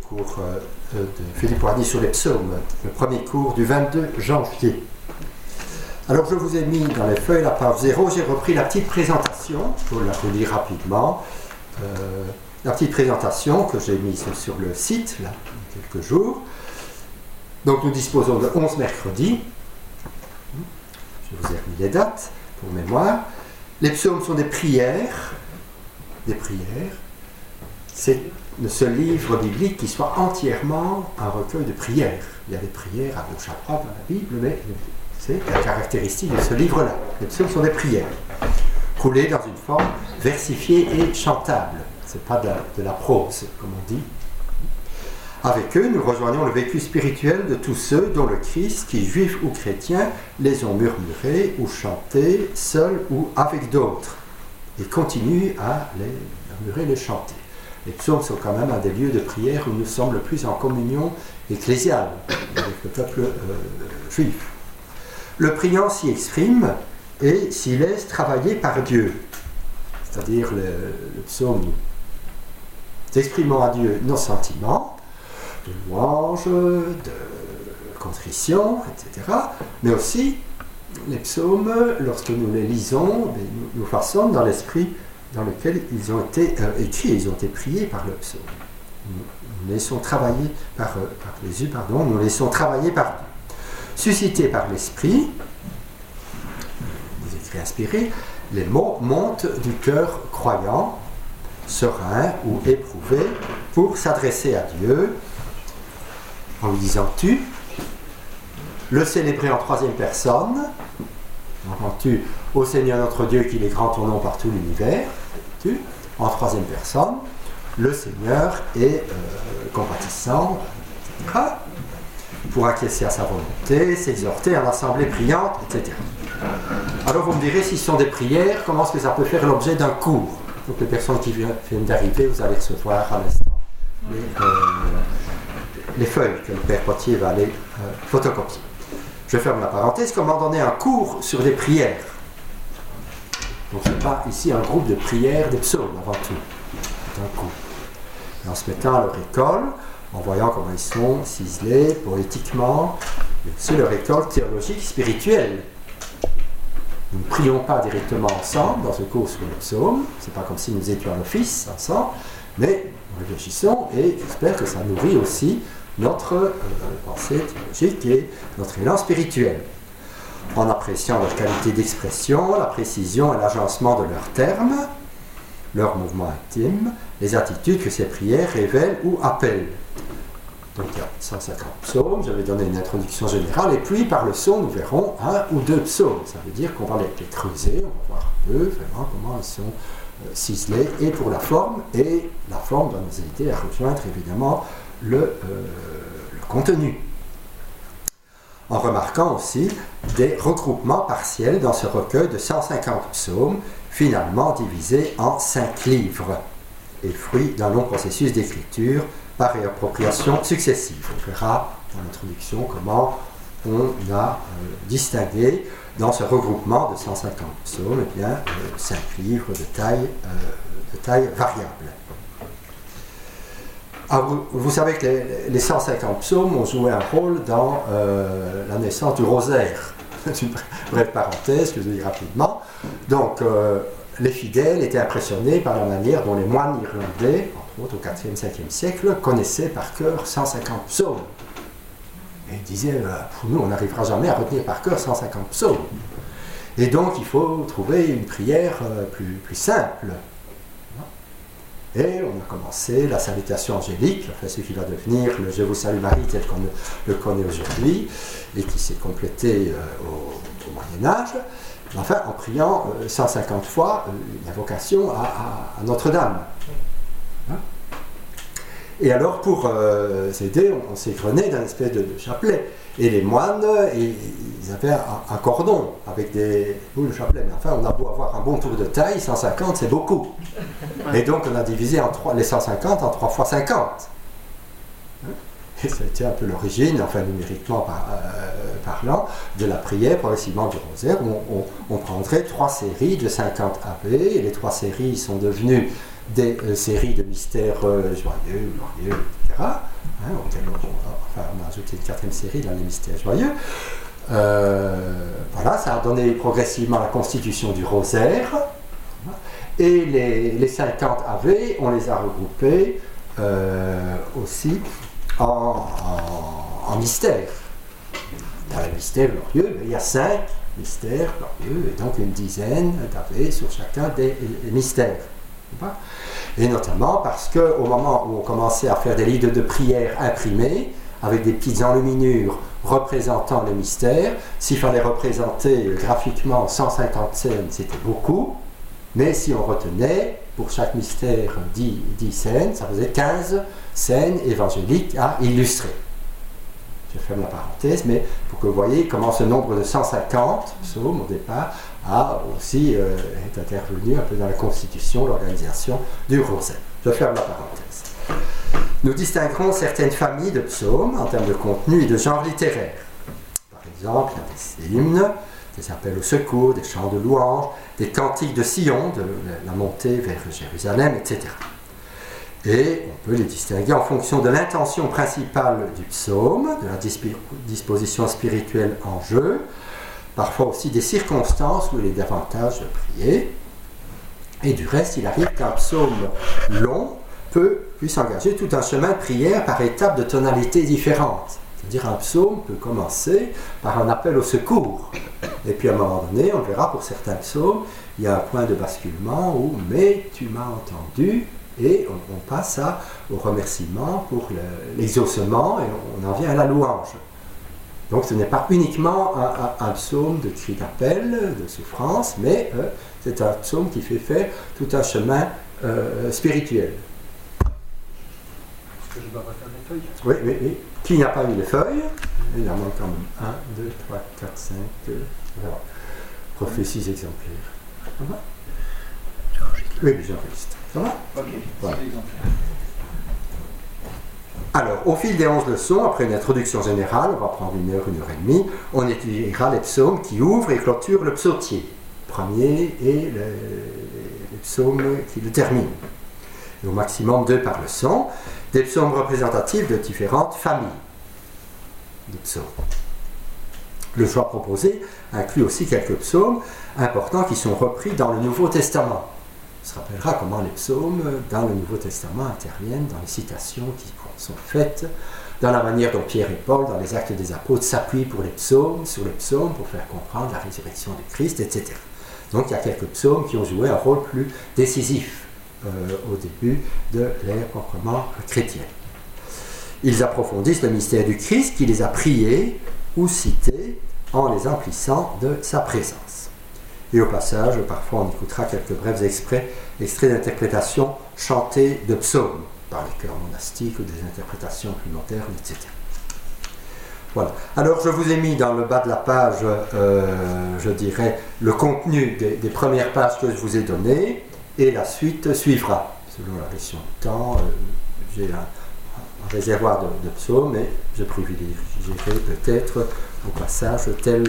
cours de Philippe Warny sur les psaumes, le premier cours du 22 janvier. Alors je vous ai mis dans les feuilles la page 0, j'ai repris la petite présentation, je vous la relis rapidement, la petite présentation que j'ai mise sur le site, là, il y a quelques jours. Donc nous disposons de 11 mercredis, je vous ai remis les dates pour mémoire. Les psaumes sont des prières, c'est le seul livre biblique qui soit entièrement un recueil de prières. Il y a des prières à gauche à droite dans la Bible, mais c'est la caractéristique de ce livre-là. Les psaumes sont des prières, coulées dans une forme versifiée et chantable. Ce n'est pas de la prose, comme on dit. Avec eux, nous rejoignons le vécu spirituel de tous ceux dont le Christ, qui juifs ou chrétiens, les ont murmurés ou chantés, seuls ou avec d'autres, et continuent à les murmurer, les chanter. Les psaumes sont quand même un des lieux de prière où nous sommes le plus en communion ecclésiale avec le peuple juif. Le priant s'y exprime et s'y laisse travailler par Dieu. C'est-à-dire le psaume, nous exprimons à Dieu nos sentiments, de louange, de contrition, etc. Mais aussi, les psaumes, lorsque nous les lisons, nous façonnent dans l'esprit dans lequel ils ont été écrits, ils ont été priés par le psaume. Nous laissons travailler par Jésus, nous laissons travailler par Dieu. Suscités par l'esprit, des écrits inspirés, les mots montent du cœur croyant, serein ou éprouvé, pour s'adresser à Dieu en lui disant « tu », le célébrer en troisième personne, entends-tu, ô Seigneur notre Dieu, qu'il est grand ton nom par tout l'univers, tu, en troisième personne, le Seigneur est compatissant, etc., pour acquiescer à sa volonté, s'exhorter en assemblée priante, etc. Alors vous me direz, si ce sont des prières, comment est-ce que ça peut faire l'objet d'un cours? Donc les personnes qui viennent d'arriver, vous allez recevoir à l'instant les feuilles que le Père Potier va aller photocopier. Je ferme la parenthèse, comment donner un cours sur des prières. Donc ce n'est pas ici un groupe de prières des psaumes avant tout. C'est un cours. Et en se mettant à leur école, en voyant comment ils sont ciselés poétiquement, c'est leur école théologique spirituelle. Nous ne prions pas directement ensemble dans ce cours sur les psaumes, c'est pas comme si nous étions à l'office ensemble, mais nous réfléchissons et j'espère que ça nourrit aussi notre pensée théologique et notre élan spirituel. En appréciant leur qualité d'expression, la précision et l'agencement de leurs termes, leurs mouvements intimes, les attitudes que ces prières révèlent ou appellent. Donc il y a 150 psaumes, je vais donner une introduction générale, et puis par le son, nous verrons un ou deux psaumes. Ça veut dire qu'on va les creuser, on va voir un peu vraiment comment ils sont ciselés, et pour la forme doit nous aider à rejoindre évidemment le contenu. En remarquant aussi des regroupements partiels dans ce recueil de 150 psaumes, finalement divisés en 5 livres, et fruit d'un long processus d'écriture par réappropriation successive. On verra dans l'introduction comment on a distingué dans ce regroupement de 150 psaumes 5 livres de taille variable. Alors, vous savez que les 150 psaumes ont joué un rôle dans la naissance du rosaire. C'est une brève parenthèse que je dis rapidement. Donc, les fidèles étaient impressionnés par la manière dont les moines irlandais, entre autres au 4e, 5e siècle, connaissaient par cœur 150 psaumes. Et ils disaient, pour nous, on n'arrivera jamais à retenir par cœur 150 psaumes. Et donc, il faut trouver une prière plus simple. Et on a commencé la salutation angélique, enfin ce qui va devenir le « Je vous salue Marie » tel qu'on le connaît aujourd'hui, et qui s'est complété au Moyen-Âge. Enfin, en priant 150 fois une invocation à Notre-Dame. Hein? Et alors, pour s'aider, on s'est grené d'un espèce de chapelet. Et les moines, ils avaient un cordon avec des boules de chapelet. Mais enfin, on a beau avoir un bon tour de taille, 150, c'est beaucoup. Et donc, on a divisé les 150 en 3 fois 50. Et ça a été un peu l'origine, enfin numériquement parlant, de la prière progressivement du rosaire. On prendrait 3 séries de 50 Ave, et les 3 séries sont devenues des séries de mystères joyeux, glorieux, etc. rajouté une 4e série dans les mystères joyeux. Voilà, ça a donné progressivement la constitution du rosaire. Et les 50 Ave, on les a regroupés aussi en mystères. Dans les mystères glorieux, il y a 5 mystères glorieux, et donc une dizaine d'Ave sur chacun des mystères. Et notamment parce qu'au moment où on commençait à faire des livres de prière imprimés, avec des petites enluminures représentant les mystères, s'il fallait représenter graphiquement 150 scènes, c'était beaucoup, mais si on retenait pour chaque mystère 10 scènes, ça faisait 15 scènes évangéliques à illustrer. Je ferme la parenthèse, mais pour que vous voyez comment ce nombre de 150 psaumes au départ a aussi est intervenu un peu dans la constitution, l'organisation du rosaire. Je ferme la parenthèse. Nous distinguerons certaines familles de psaumes en termes de contenu et de genre littéraire. Par exemple, il y a des hymnes, des appels au secours, des chants de louange, des cantiques de Sion, de la montée vers Jérusalem, etc. Et on peut les distinguer en fonction de l'intention principale du psaume, de la disposition spirituelle en jeu, parfois aussi des circonstances où il est davantage prié. Et du reste, il arrive qu'un psaume long puisse engager tout un chemin de prière par étapes de tonalités différentes. C'est-à-dire un psaume peut commencer par un appel au secours. Et puis à un moment donné, on verra pour certains psaumes, il y a un point de basculement où « mais tu m'as entendu » et on passe au remerciement pour l'exaucement et on en vient à la louange. Donc ce n'est pas uniquement un psaume de cri d'appel, de souffrance, mais c'est un psaume qui fait faire tout un chemin spirituel. Est-ce que je dois refaire des feuilles? Oui. Qui n'a pas eu les feuilles? Il en manque quand même 1, 2, 3, 4, 5, voilà. Refais 6 exemplaires. Ça va? Oui, j'enregistre. Ça va? Ok, voilà. 6 exemplaires. Alors, au fil des 11 leçons, après une introduction générale, on va prendre 1 heure, 1 heure et demie, on étudiera les psaumes qui ouvrent et clôturent le psautier, le premier, et les psaumes qui le terminent. Et au maximum 2 par leçon, des psaumes représentatifs de différentes familles de psaumes. Le choix proposé inclut aussi quelques psaumes importants qui sont repris dans le Nouveau Testament. On se rappellera comment les psaumes dans le Nouveau Testament interviennent dans les citations qui sont faites, dans la manière dont Pierre et Paul, dans les Actes des Apôtres, s'appuient sur les psaumes pour faire comprendre la résurrection du Christ, etc. Donc il y a quelques psaumes qui ont joué un rôle plus décisif au début de l'ère proprement chrétienne. Ils approfondissent le mystère du Christ qui les a priés ou cités en les emplissant de sa présence. Et au passage, parfois on écoutera quelques brefs extraits d'interprétations chantées de psaumes par les chœurs monastiques ou des interprétations plus modernes, etc. Voilà. Alors je vous ai mis dans le bas de la page, je dirais, le contenu des premières pages que je vous ai données, et la suite suivra. Selon la question du temps, j'ai un réservoir de psaumes, mais je privilégierai peut-être au passage tel.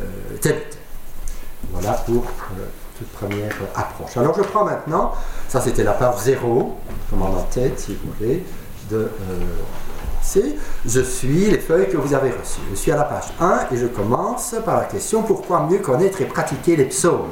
Voilà pour toute première approche. Alors je prends maintenant, ça c'était la page 0, commande en tête si vous voulez, je suis les feuilles que vous avez reçues. Je suis à la page 1 et je commence par la question: pourquoi mieux connaître et pratiquer les psaumes?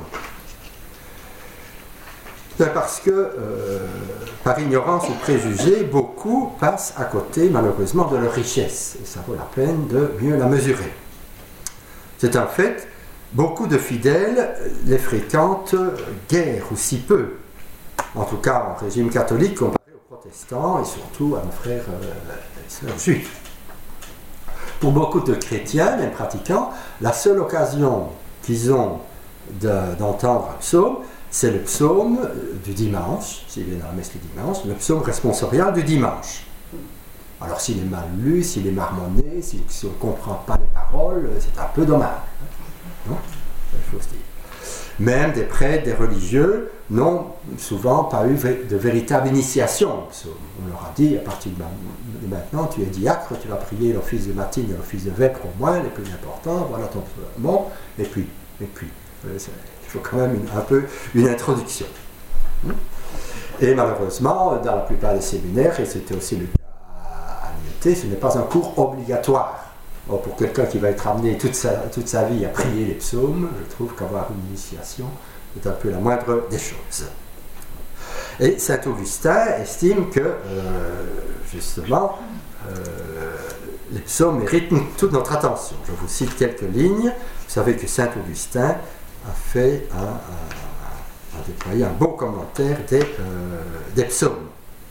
Parce que par ignorance ou préjugé, beaucoup passent à côté malheureusement de leur richesse et ça vaut la peine de mieux la mesurer. C'est un fait. Beaucoup de fidèles les fréquentent guère ou si peu, en tout cas en régime catholique comparé aux protestants et surtout à nos frères et sœurs juifs. Pour beaucoup de chrétiens, même pratiquants, la seule occasion qu'ils ont d'entendre un psaume, c'est le psaume du dimanche, s'il viennent à la messe le dimanche, le psaume responsorial du dimanche. Alors s'il est mal lu, s'il est marmonné, si on ne comprend pas les paroles, c'est un peu dommage. Non, il faut se dire. Même des prêtres, des religieux n'ont souvent pas eu de véritable initiation au psaume. On leur a dit, à partir de maintenant, tu es diacre, tu vas prier l'office de matine et l'office de vêpres au moins, les plus importants, voilà ton psaume. Bon, et puis, il faut quand même un peu une introduction. Et malheureusement, dans la plupart des séminaires, et c'était aussi le cas à curiosité, ce n'est pas un cours obligatoire. Or, pour quelqu'un qui va être amené toute sa vie à prier les psaumes, je trouve qu'avoir une initiation est un peu la moindre des choses. Et saint Augustin estime que, justement, les psaumes méritent toute notre attention. Je vous cite quelques lignes. Vous savez que saint Augustin a déployé un beau commentaire des psaumes.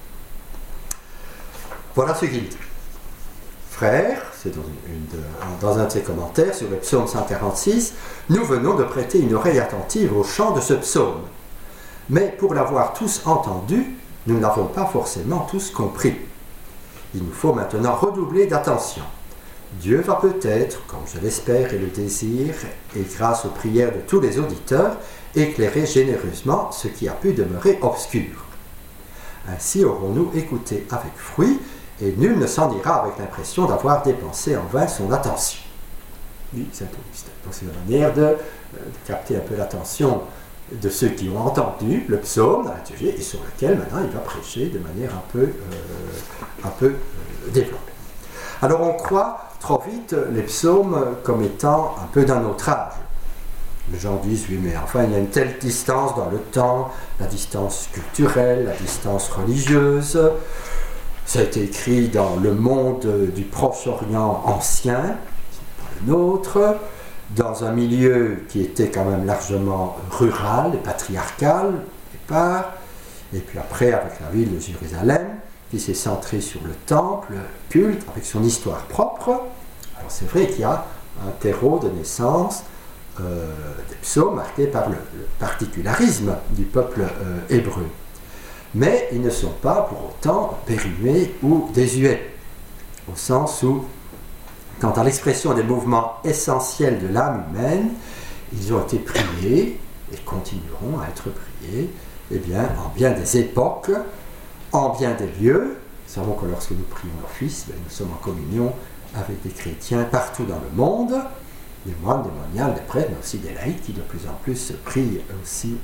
Voilà ce qu'il dit. Frères, c'est dans un de ses commentaires sur le psaume 146, nous venons de prêter une oreille attentive au chant de ce psaume. Mais pour l'avoir tous entendu, nous n'avons pas forcément tous compris. Il nous faut maintenant redoubler d'attention. Dieu va peut-être, comme je l'espère et le désire, et grâce aux prières de tous les auditeurs, éclairer généreusement ce qui a pu demeurer obscur. Ainsi aurons-nous écouté avec fruit, et nul ne s'en ira avec l'impression d'avoir dépensé en vain son attention. Oui, saint Augustin. Donc c'est une manière de capter un peu l'attention de ceux qui ont entendu le psaume dans la liturgie et sur lequel maintenant il va prêcher de manière un peu développée. Alors on croit trop vite les psaumes comme étant un peu d'un autre âge. Les gens disent, oui, mais enfin, il y a une telle distance dans le temps, la distance culturelle, la distance religieuse. Ça a été écrit dans le monde du Proche-Orient ancien, c'est pas le nôtre, dans un milieu qui était quand même largement rural et patriarcal, au départ, et puis après avec la ville de Jérusalem, qui s'est centrée sur le temple, le culte, avec son histoire propre. Alors c'est vrai qu'il y a un terreau de naissance des psaumes marqué par le particularisme du peuple hébreu. Mais ils ne sont pas pour autant périmés ou désuets, au sens où, quant à l'expression des mouvements essentiels de l'âme humaine, ils ont été priés et continueront à être priés en bien des époques, en bien des lieux. Nous savons que lorsque nous prions l'office, nous sommes en communion avec des chrétiens partout dans le monde, des moines, des moniales, des prêtres, mais aussi des laïcs qui de plus en plus prient aussi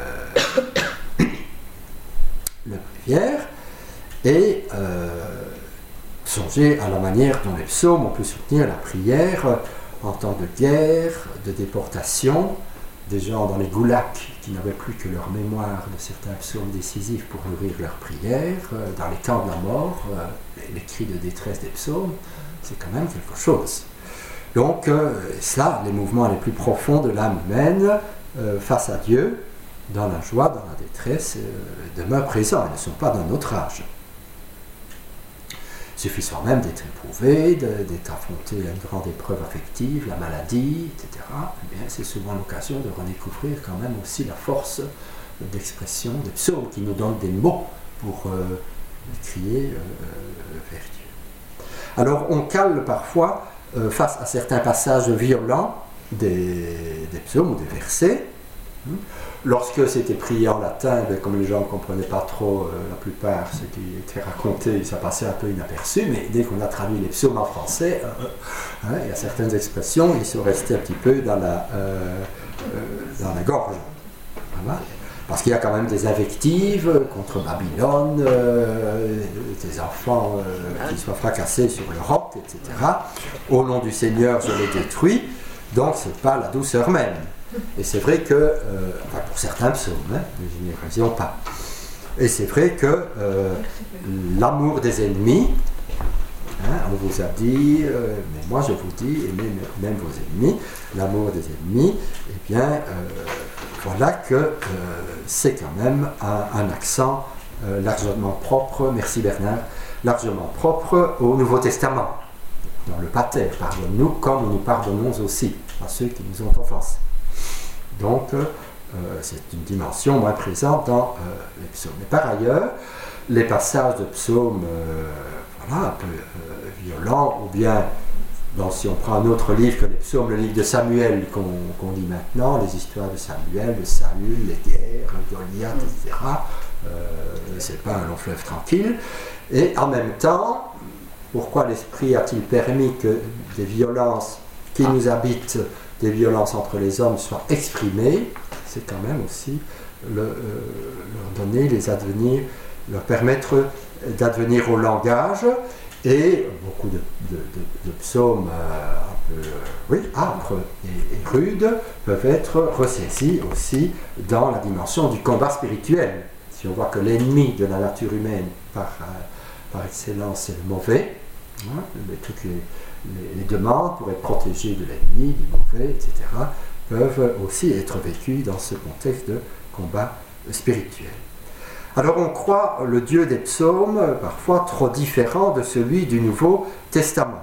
le bréviaire. Et songez à la manière dont les psaumes ont pu soutenir la prière en temps de guerre, de déportation, des gens dans les goulags qui n'avaient plus que leur mémoire de certains psaumes décisifs pour nourrir leur prière, dans les camps de la mort, les cris de détresse des psaumes, c'est quand même quelque chose. Donc, cela, les mouvements les plus profonds de l'âme humaine face à Dieu, dans la joie, dans la détresse, demeurent présents, ils ne sont pas d'un autre âge. Il suffit soit même d'être éprouvé, d'être affronté à une grande épreuve affective, la maladie, etc. Eh bien, c'est souvent l'occasion de redécouvrir quand même aussi la force d'expression des psaumes qui nous donnent des mots pour crier vers Dieu. Alors, on cale parfois face à certains passages violents des psaumes ou des versets. Lorsque c'était prié en latin, comme les gens ne comprenaient pas trop la plupart ce qui était raconté, ça passait un peu inaperçu, mais dès qu'on a traduit les psaumes en français, il y a certaines expressions, ils sont restés un petit peu dans la gorge. Voilà. Parce qu'il y a quand même des invectives contre Babylone, des enfants qui soient fracassés sur le roc, etc. Au nom du Seigneur, je les détruis. Donc, ce n'est pas la douceur même. Et c'est vrai que, pour certains psaumes, ne généralisons pas. Et c'est vrai que l'amour des ennemis, on vous a dit, mais moi je vous dis, aimez même vos ennemis, l'amour des ennemis, eh bien, voilà que c'est quand même un accent largement propre, merci Bernard, largement propre au Nouveau Testament. Dans le pater, pardonne-nous comme nous pardonnons aussi à ceux qui nous ont offensés. Donc, c'est une dimension moins présente dans les psaumes. Mais par ailleurs, les passages de psaumes un peu violents, ou bien, si on prend un autre livre que les psaumes, le livre de Samuel qu'on lit maintenant, les histoires de Samuel, de Saül, les guerres, Goliath, etc., c'est pas un long fleuve tranquille. Et en même temps, pourquoi l'Esprit a-t-il permis que des violences qui nous habitent, des violences entre les hommes soient exprimées? C'est quand même aussi leur donner, leur permettre d'advenir au langage Et beaucoup de psaumes un peu âpres et rudes peuvent être ressaisis aussi dans la dimension du combat spirituel. Si on voit que l'ennemi de la nature humaine par excellence c'est le mauvais, hein, toutes les demandes pour être protégé de l'ennemi, du mauvais, etc., peuvent aussi être vécues dans ce contexte de combat spirituel. Alors on croit le Dieu des psaumes parfois trop différent de celui du Nouveau Testament.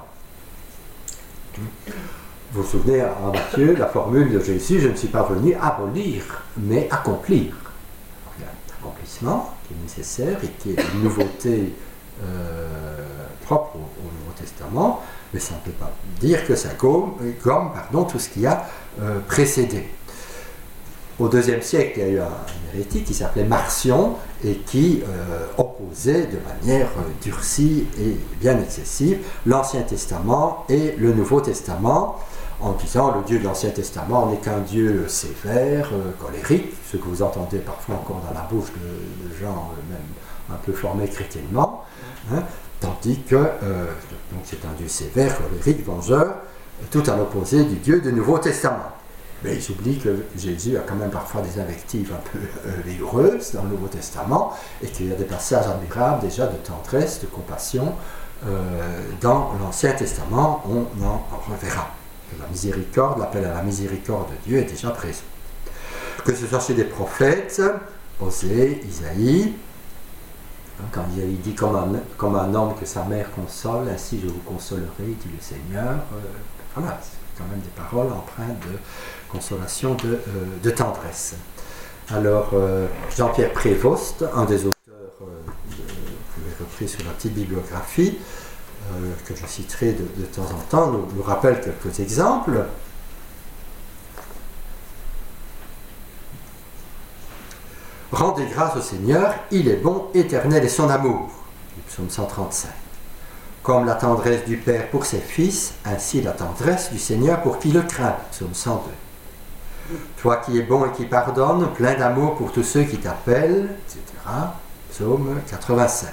Vous vous souvenez en Matthieu, la formule de Jésus, je ne suis pas venu abolir, mais accomplir. Il y a un accomplissement qui est nécessaire et qui est une nouveauté propre au Nouveau Testament, mais ça ne peut pas dire que ça gomme tout ce qui a précédé. Au IIe siècle, il y a eu un hérétique qui s'appelait Marcion et qui opposait de manière durcie et bien excessive l'Ancien Testament et le Nouveau Testament, en disant le Dieu de l'Ancien Testament n'est qu'un Dieu sévère, colérique, ce que vous entendez parfois encore dans la bouche de gens même un peu formés chrétiennement, hein, tandis que donc c'est un Dieu sévère, colérique, vengeur, tout à l'opposé du Dieu du Nouveau Testament. Mais ils oublient que Jésus a quand même parfois des invectives un peu vigoureuses dans le Nouveau Testament et qu'il y a des passages admirables déjà de tendresse, de compassion. Dans l'Ancien Testament, on en reverra. La miséricorde, l'appel à la miséricorde de Dieu est déjà présent. Que ce soit chez des prophètes, Osée, Isaïe, quand Isaïe dit comme un homme que sa mère console, ainsi je vous consolerai, dit le Seigneur. Voilà, c'est quand même des paroles empreintes de consolation, de tendresse. Alors, Jean-Pierre Prévost, un des auteurs que j'ai repris sur la petite bibliographie, que je citerai de temps en temps, nous rappelle quelques exemples. Rendez grâce au Seigneur, il est bon, éternel est son amour. Du psaume 135. Comme la tendresse du Père pour ses fils, ainsi la tendresse du Seigneur pour qui le craint. Psaume 102. Toi qui es bon et qui pardonnes, plein d'amour pour tous ceux qui t'appellent, etc. Psaume 85.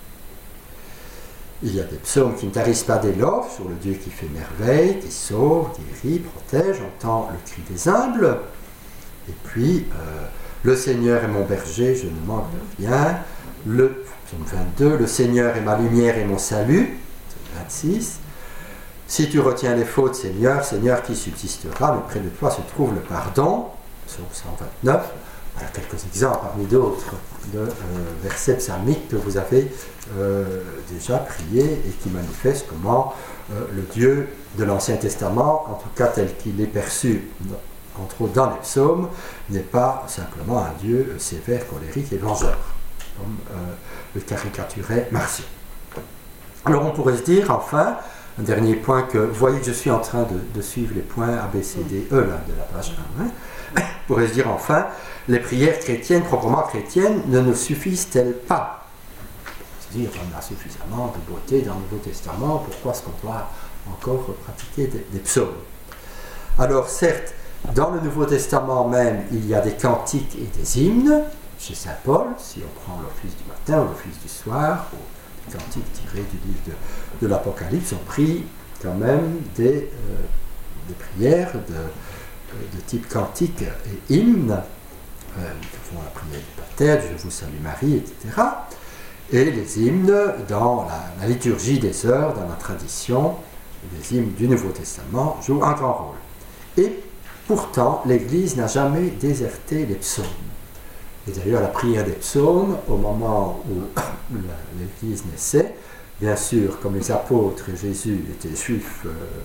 Il y a des psaumes qui ne tarissent pas d'éloges sur le Dieu qui fait merveille, qui sauve, guérit, protège, entend le cri des humbles. Et puis, le Seigneur est mon berger, je ne manque de rien. Le psaume 22, le Seigneur est ma lumière et mon salut. Psaume 26. Si tu retiens les fautes, Seigneur, Seigneur qui subsistera, mais près de toi se trouve le pardon. Psaume 129. Voilà quelques exemples parmi d'autres de versets psalmiques que vous avez déjà priés et qui manifestent comment le Dieu de l'Ancien Testament, en tout cas tel qu'il est perçu, entre autres dans les psaumes, n'est pas simplement un Dieu sévère, colérique et vengeur, comme le caricaturait Marcion. Alors on pourrait se dire, enfin, un dernier point que, vous voyez que je suis en train de suivre les points A, B, C, D, E là, de la page 1, hein. On pourrait se dire enfin, les prières chrétiennes, proprement chrétiennes, ne nous suffisent-elles pas? C'est-à-dire, on a suffisamment de beauté dans le Nouveau Testament, pourquoi est-ce qu'on doit encore pratiquer des psaumes? Alors certes, dans le Nouveau Testament même, il y a des cantiques et des hymnes, chez Saint Paul, si on prend l'office du matin ou l'office du soir, ou les cantiques tirés du livre de l'Apocalypse, ont pris quand même des prières de type cantique et hymne, qui font la prière du Pater, Je vous salue Marie, etc. Et les hymnes dans la liturgie des heures, dans la tradition, les hymnes du Nouveau Testament jouent un grand rôle. Et pourtant, l'Église n'a jamais déserté les psaumes. Et d'ailleurs, la prière des psaumes, au moment où l'Église naissait, bien sûr, comme les apôtres et Jésus étaient juifs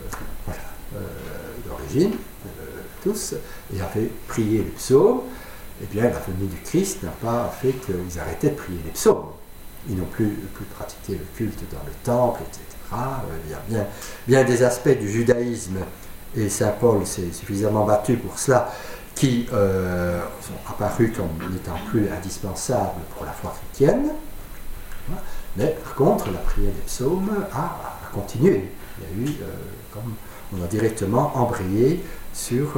d'origine, tous, et avaient prié les psaumes, eh bien, la venue du Christ n'a pas fait qu'ils arrêtaient de prier les psaumes. Ils n'ont plus pratiqué le culte dans le temple, etc. Il y a bien des aspects du judaïsme, et Saint Paul s'est suffisamment battu pour cela, qui sont apparus comme n'étant plus indispensables pour la foi chrétienne. Mais par contre, la prière des psaumes a continué. Il y a eu, comme on a directement embrayé sur,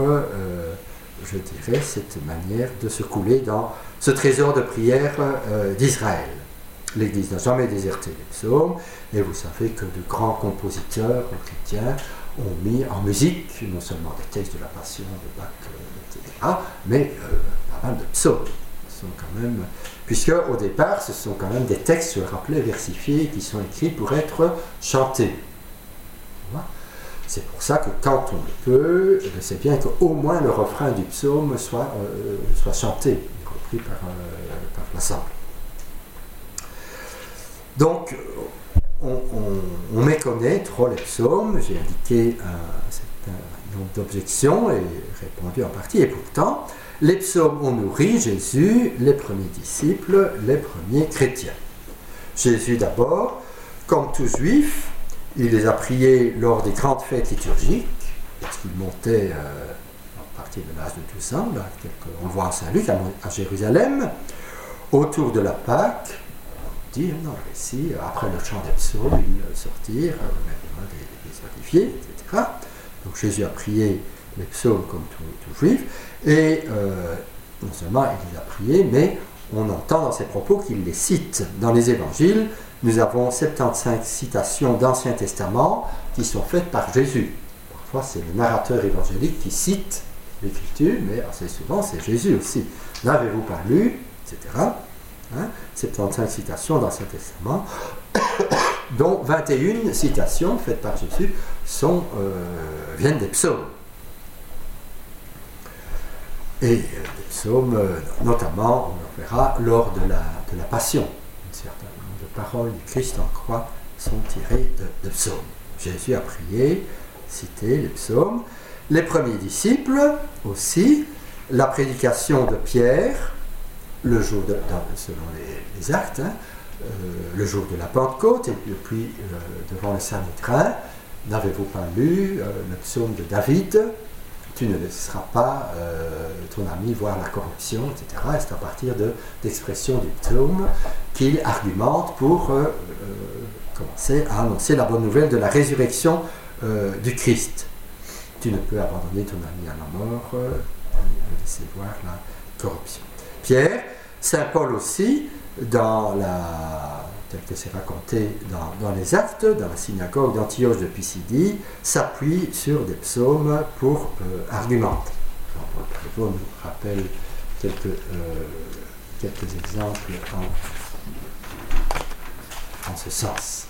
je dirais, cette manière de se couler dans ce trésor de prière d'Israël. L'Église n'a jamais déserté les psaumes, et vous savez que de grands compositeurs chrétiens ont mis en musique non seulement des textes de la Passion, de Bach, etc., mais pas mal de psaumes. Ce sont quand même, puisque au départ, ce sont quand même des textes, je le rappelais, versifiés, qui sont écrits pour être chantés. Voilà. C'est pour ça que quand on le peut, c'est bien qu'au moins le refrain du psaume soit chanté, repris par l'ensemble. Donc, on méconnaît trop les psaumes. J'ai indiqué un certain nombre d'objections et répondu en partie. Et pourtant, les psaumes ont nourri Jésus, les premiers disciples, les premiers chrétiens. Jésus d'abord, comme tout juif, il les a priés lors des grandes fêtes liturgiques, parce qu'il montait à partir de l'âge de 12 ans, là, on le voit en Saint-Luc, à Jérusalem, autour de la Pâque. Dire, non, ici, après le chant des psaumes, ils sortirent, des sacrifiés, etc. Donc Jésus a prié les psaumes comme tout juif, et non seulement il les a priés, mais on entend dans ses propos qu'il les cite. Dans les évangiles, nous avons 75 citations d'Ancien Testament qui sont faites par Jésus. Parfois, c'est le narrateur évangélique qui cite l'Écriture, mais assez souvent, c'est Jésus aussi. N'avez-vous pas lu, etc. 75 citations d'Ancien Testament, dont 21 citations faites par Jésus viennent des psaumes. Et les psaumes, notamment, on le verra, lors de la Passion. Un certain nombre de paroles du Christ en croix sont tirées de psaumes. Jésus a prié, cité les psaumes. Les premiers disciples aussi, la prédication de Pierre, le jour selon les actes, le jour de la Pentecôte, et puis devant le Sanhédrin, n'avez-vous pas lu le psaume de David, tu ne laisseras pas ton ami voir la corruption, etc. Et c'est à partir d'expressions du psaume qu'il argumente pour commencer à annoncer la bonne nouvelle de la résurrection du Christ. Tu ne peux abandonner ton ami à la mort, ne laisser voir la corruption. Pierre, Saint Paul aussi, tel que c'est raconté dans les actes, dans la synagogue d'Antioche de Pisidie, s'appuie sur des psaumes pour argumenter. Jean-Paul Prévost nous rappelle quelques exemples en ce sens.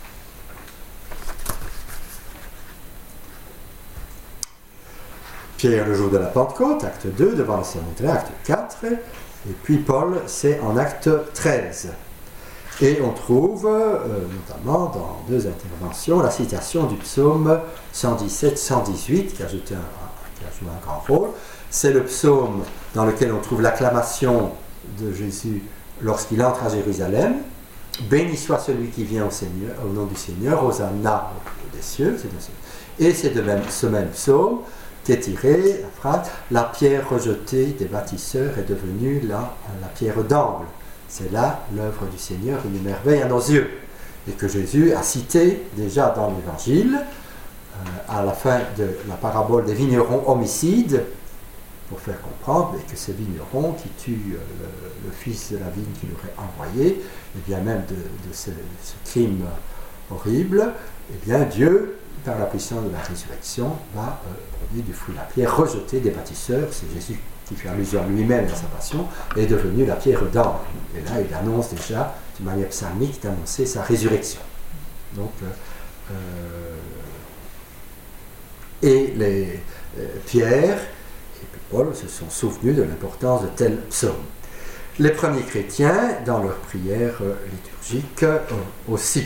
Pierre le jour de la Pentecôte, acte 2, devant le Sanhédrin, acte 4, et puis Paul, c'est en acte 13. Et on trouve, notamment dans deux interventions, la citation du psaume 117-118, qui a joué un grand rôle. C'est le psaume dans lequel on trouve l'acclamation de Jésus lorsqu'il entre à Jérusalem. Béni soit celui qui vient au nom du Seigneur, Hosanna des cieux. Et c'est ce même psaume qui est tiré, la phrase, la pierre rejetée des bâtisseurs est devenue la pierre d'angle. C'est là l'œuvre du Seigneur, une merveille à nos yeux. Et que Jésus a cité déjà dans l'Évangile, à la fin de la parabole des vignerons homicides, pour faire comprendre que ces vignerons qui tuent le fils de la vigne qu'il aurait envoyé, et bien même de ce crime horrible, et bien Dieu, par la puissance de la résurrection, va produire du fruit. La pierre rejetée des bâtisseurs, c'est Jésus qui fait allusion lui-même à sa passion, est devenue la pierre d'angle. Et là, il annonce déjà, d'une manière psalmique, d'annoncer sa résurrection. Donc, Pierre et Paul se sont souvenus de l'importance de tels psaumes. Les premiers chrétiens, dans leurs prières liturgiques aussi.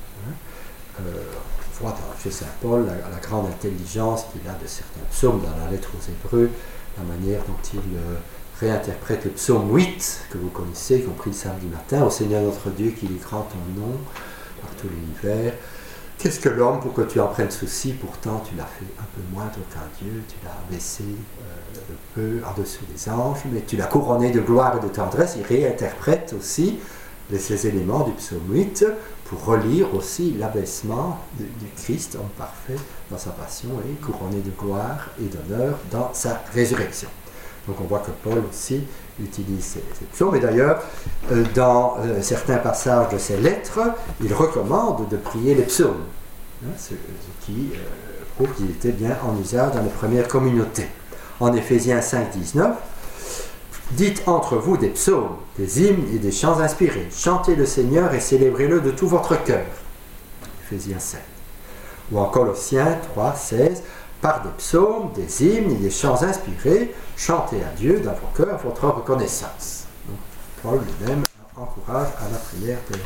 On voit chez Saint Paul la grande intelligence qu'il a de certains psaumes dans la lettre aux Hébreux, la manière dont il réinterprète le psaume 8, que vous connaissez, compris le samedi matin, au Seigneur notre Dieu, qu'il est grand ton nom, par tout l'univers. Qu'est-ce que l'homme pour que tu en prennes souci? Pourtant, tu l'as fait un peu moindre qu'un Dieu, tu l'as baissé un peu en dessous des anges, mais tu l'as couronné de gloire et de tendresse. Il réinterprète aussi ces éléments du psaume 8 pour relire aussi l'abaissement du Christ, homme parfait, dans sa passion et couronné de gloire et d'honneur dans sa résurrection. Donc on voit que Paul aussi utilise ces psaumes. Et d'ailleurs, dans certains passages de ses lettres, il recommande de prier les psaumes, hein, ce qui prouve qu'il était bien en usage dans les premières communautés. En Éphésiens 5, 19, dites entre vous des psaumes, des hymnes et des chants inspirés. Chantez le Seigneur et célébrez-le de tout votre cœur. Éphésiens 5. Ou en Colossiens 3, 16, par des psaumes, des hymnes et des chants inspirés, chantez à Dieu dans vos cœurs votre reconnaissance. Donc, Paul lui-même encourage à la prière des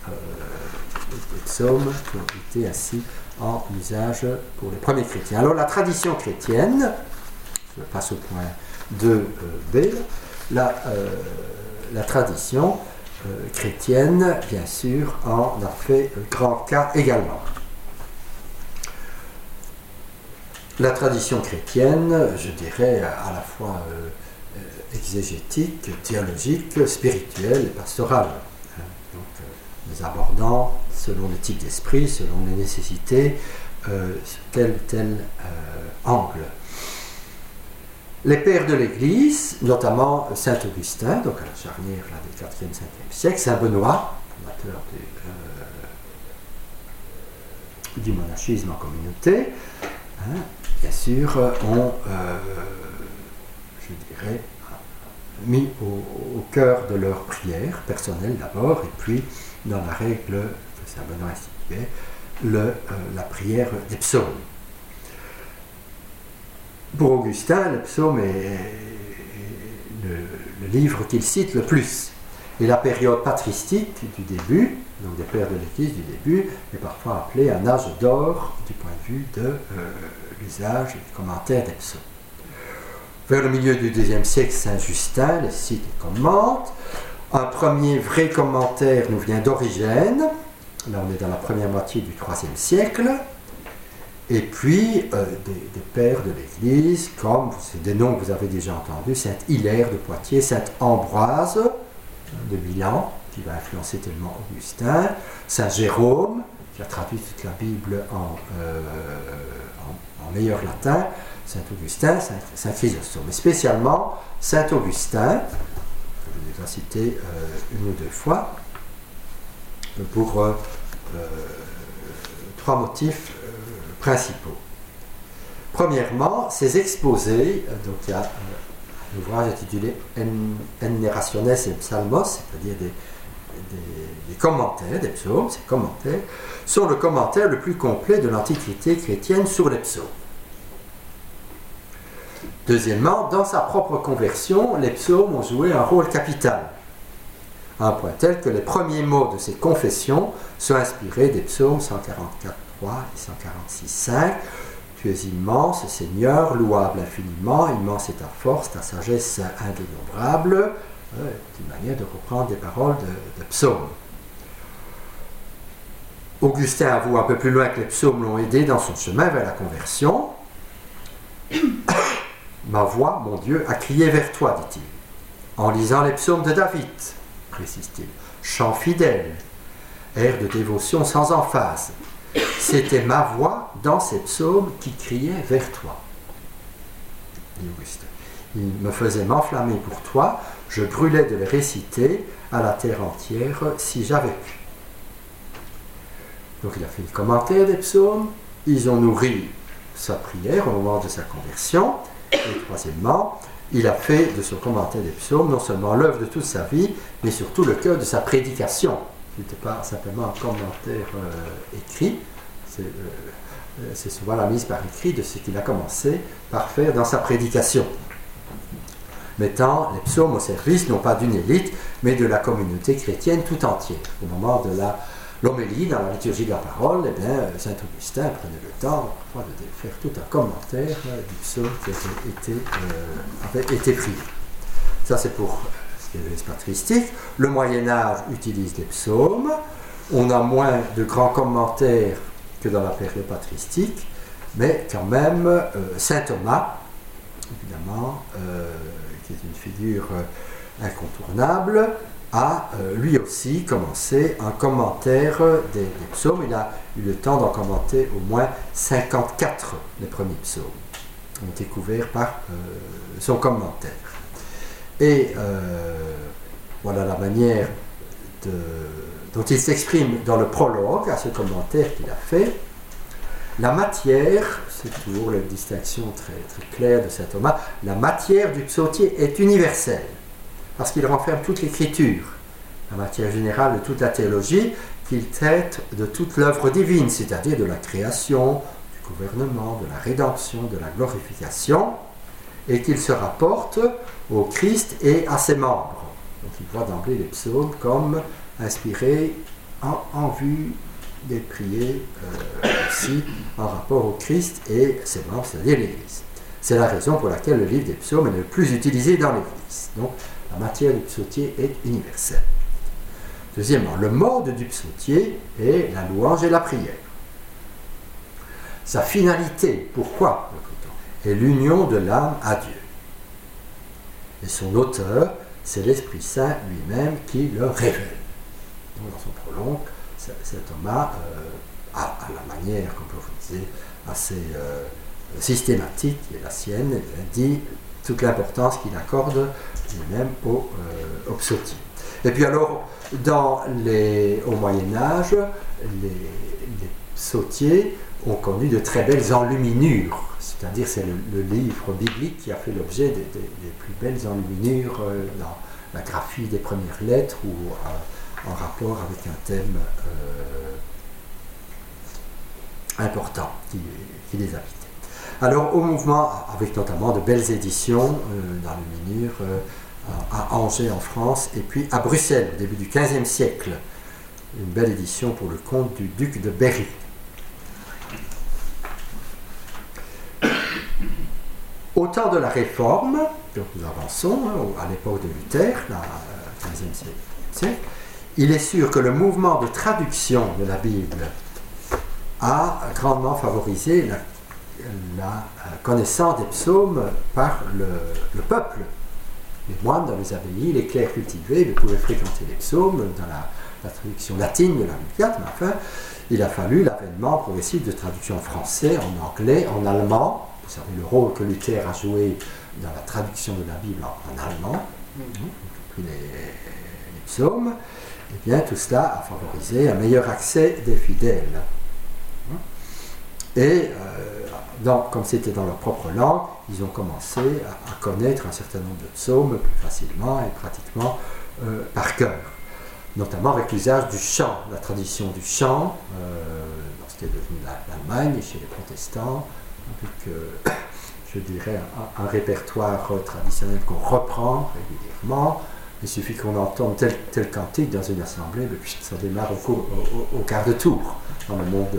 psaumes qui ont été ainsi en usage pour les premiers chrétiens. Alors la tradition chrétienne, je passe au point 2b, la tradition chrétienne, bien sûr, en a fait grand cas également. La tradition chrétienne, je dirais, à la fois exégétique, théologique, spirituelle et pastorale. Donc, nous abordant, selon le type d'esprit, selon les nécessités, tel ou tel angle. Les pères de l'Église, notamment Saint Augustin, donc à la charnière là, des 4e, 5e siècle, Saint Benoît, fondateur du monachisme en communauté, hein, bien sûr, ont, je dirais, mis au cœur de leur prière personnelle d'abord, et puis dans la règle que Saint Benoît instituait, la prière des psaumes. Pour Augustin, le psaume est le livre qu'il cite le plus. Et la période patristique du début, donc des pères de l'Église du début, est parfois appelée un âge d'or du point de vue de l'usage et des commentaires des psaumes. Vers le milieu du IIe siècle, Saint Justin les cite et commente. Un premier vrai commentaire nous vient d'Origène. Là, on est dans la première moitié du IIIe siècle. Et puis, des pères de l'Église, comme c'est des noms que vous avez déjà entendus, Saint Hilaire de Poitiers, Saint Ambroise de Milan, qui va influencer tellement Augustin, Saint Jérôme, qui a traduit toute la Bible en meilleur latin, Saint Augustin, Saint Chrysostome, mais spécialement Saint Augustin, que je vous ai cité une ou deux fois, pour trois motifs principaux. Premièrement, ces exposés, donc il y a un ouvrage intitulé En Narrationes et Psalmos, c'est-à-dire des commentaires, des psaumes, ces commentaires, sont le commentaire le plus complet de l'Antiquité chrétienne sur les psaumes. Deuxièmement, dans sa propre conversion, les psaumes ont joué un rôle capital, à un point tel que les premiers mots de ces confessions sont inspirés des psaumes 144.3 et 146.5. Tu es immense, Seigneur, louable infiniment, immense est ta force, ta sagesse indénombrable. Une manière de reprendre des paroles de psaumes. Augustin avoue un peu plus loin que les psaumes l'ont aidé dans son chemin vers la conversion. Ma voix, mon Dieu, a crié vers toi, dit-il, en lisant les psaumes de David, précise-t-il. Chant fidèle, air de dévotion sans emphase. C'était ma voix dans ces psaumes qui criait vers toi, dit Augustin. Il me faisait m'enflammer pour toi, je brûlais de les réciter à la terre entière si j'avais pu. Donc il a fait le commentaire des psaumes, ils ont nourri sa prière au moment de sa conversion, et troisièmement, il a fait de son commentaire des psaumes non seulement l'œuvre de toute sa vie, mais surtout le cœur de sa prédication. Ce n'était pas simplement un commentaire écrit, c'est souvent la mise par écrit de ce qu'il a commencé par faire dans sa prédication, mettant les psaumes au service non pas d'une élite, mais de la communauté chrétienne tout entière. Au moment de l'homélie, dans la liturgie de la parole, eh bien, Saint Augustin prenait le temps parfois de faire tout un commentaire du psaume qui avait été prié. Ça, c'est pour ce qui est de patristique. Le Moyen-Âge utilise les psaumes. On a moins de grands commentaires que dans la période patristique, mais quand même, Saint Thomas, évidemment, qui est une figure incontournable, a lui aussi commencé un commentaire des psaumes. Il a eu le temps d'en commenter au moins 54, les premiers psaumes. découverts par son commentaire. Et voilà la manière dont il s'exprime dans le prologue à ce commentaire qu'il a fait. La matière, c'est toujours la distinction très, très claire de saint Thomas, la matière du psautier est universelle, parce qu'il renferme toute l'écriture, la matière générale de toute la théologie, qu'il traite de toute l'œuvre divine, c'est-à-dire de la création, du gouvernement, de la rédemption, de la glorification, et qu'il se rapporte au Christ et à ses membres. Donc il voit d'emblée les psaumes comme inspirés en vue des prières aussi en rapport au Christ et ses membres, c'est-à-dire l'Église. C'est la raison pour laquelle le livre des psaumes est le plus utilisé dans l'Église. Donc la matière du psautier est universelle. Deuxièmement, le mode du psautier est la louange et la prière. Sa finalité, pourquoi est l'union de l'âme à Dieu. Et son auteur, c'est l'Esprit Saint lui-même qui le révèle. Donc, dans son prologue, saint Thomas, à la manière, comme je vous disais, assez systématique qui est la sienne, il dit toute l'importance qu'il accorde lui-même au psautier. Et puis alors, au Moyen-Âge, les psautiers ont connu de très belles enluminures, c'est-à-dire c'est le livre biblique qui a fait l'objet des plus belles enluminures dans la graphie des premières lettres ou en rapport avec un thème important qui les habitait. Alors au mouvement, avec notamment de belles éditions d'enluminures à Angers en France et puis à Bruxelles au début du XVe siècle, une belle édition pour le compte du duc de Berry. Au temps de la Réforme, donc nous avançons à l'époque de Luther, le XVe siècle, il est sûr que le mouvement de traduction de la Bible a grandement favorisé la connaissance des psaumes par le peuple. Les moines dans les abbayes, les clercs cultivés, ils pouvaient fréquenter les psaumes dans la traduction latine de la Vulgate, mais enfin, il a fallu l'avènement progressif de traduction en français, en anglais, en allemand. Vous savez le rôle que Luther a joué dans la traduction de la Bible en allemand, puis les psaumes. Et bien tout cela a favorisé un meilleur accès des fidèles. Et donc, comme c'était dans leur propre langue, ils ont commencé à connaître un certain nombre de psaumes plus facilement et pratiquement par cœur. Notamment avec l'usage du chant, la tradition du chant, dans ce qui est devenu l'Allemagne, chez les protestants, avec, je dirais, un répertoire traditionnel qu'on reprend régulièrement. Il suffit qu'on entende tel cantique dans une assemblée, et puis ça démarre au quart de tour dans le monde.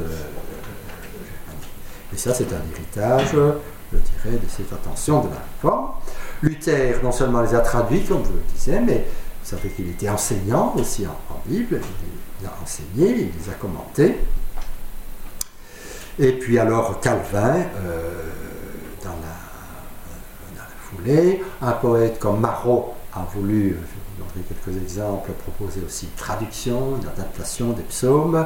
Et ça, c'est un héritage, je dirais, de cette attention de la Réforme. Luther, non seulement les a traduits, comme je le disais, mais vous savez qu'il était enseignant aussi en Bible, il a enseigné, il les a commentés. Et puis alors Calvin, dans la foulée, un poète comme Marot a voulu, je vais vous donner quelques exemples, proposer aussi une traduction, une adaptation des psaumes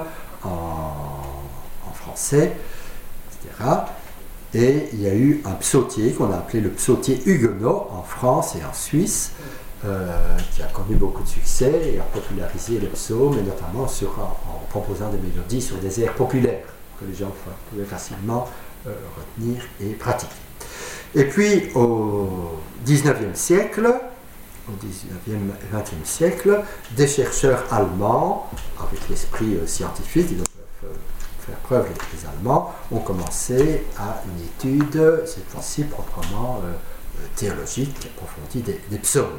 en français, etc. Et il y a eu un psautier qu'on a appelé le psautier huguenot en France et en Suisse, qui a connu beaucoup de succès et a popularisé les psaumes, et notamment en proposant des mélodies sur des airs populaires que les gens pouvaient facilement retenir et pratiquer. Et puis au XIXe siècle, au XIXe et XXe siècle, des chercheurs allemands, avec l'esprit scientifique, ils peuvent faire preuve, les Allemands, ont commencé à une étude, cette fois-ci proprement théologique, approfondie des psaumes.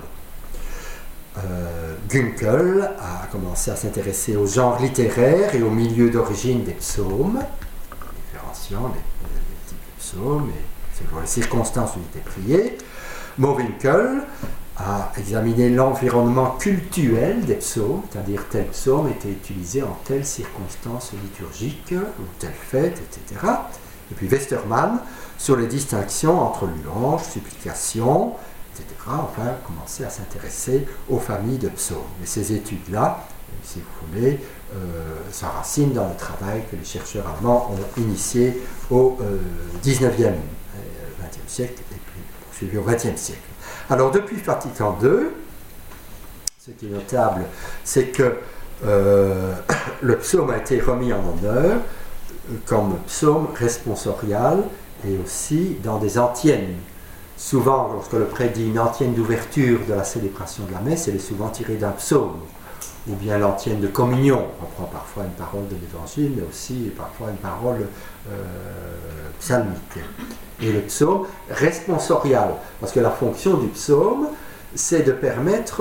Gunkel a commencé à s'intéresser au genre littéraire et au milieu d'origine des psaumes, différenciant les types de psaumes et selon les circonstances où il était prié. Morinkel a examiné l'environnement cultuel des psaumes, c'est-à-dire tel psaume était utilisé en telle circonstance liturgique ou telle fête, etc. Et puis Westermann sur les distinctions entre louange, supplication, etc. Enfin, commencer à s'intéresser aux familles de psaumes. Et ces études-là, si vous voulez, s'enracinent dans le travail que les chercheurs allemands ont initié au 19e, XXe siècle et puis poursuivi au XXe siècle. Alors depuis Vatican II, ce qui est notable, c'est que le psaume a été remis en honneur comme psaume responsorial et aussi dans des antiennes. Souvent, lorsque le prêtre dit une antienne d'ouverture de la célébration de la messe, elle est souvent tirée d'un psaume, ou bien l'antienne de communion. On reprend parfois une parole de l'évangile, mais aussi parfois une parole psalmique. Et le psaume responsorial, parce que la fonction du psaume, c'est de permettre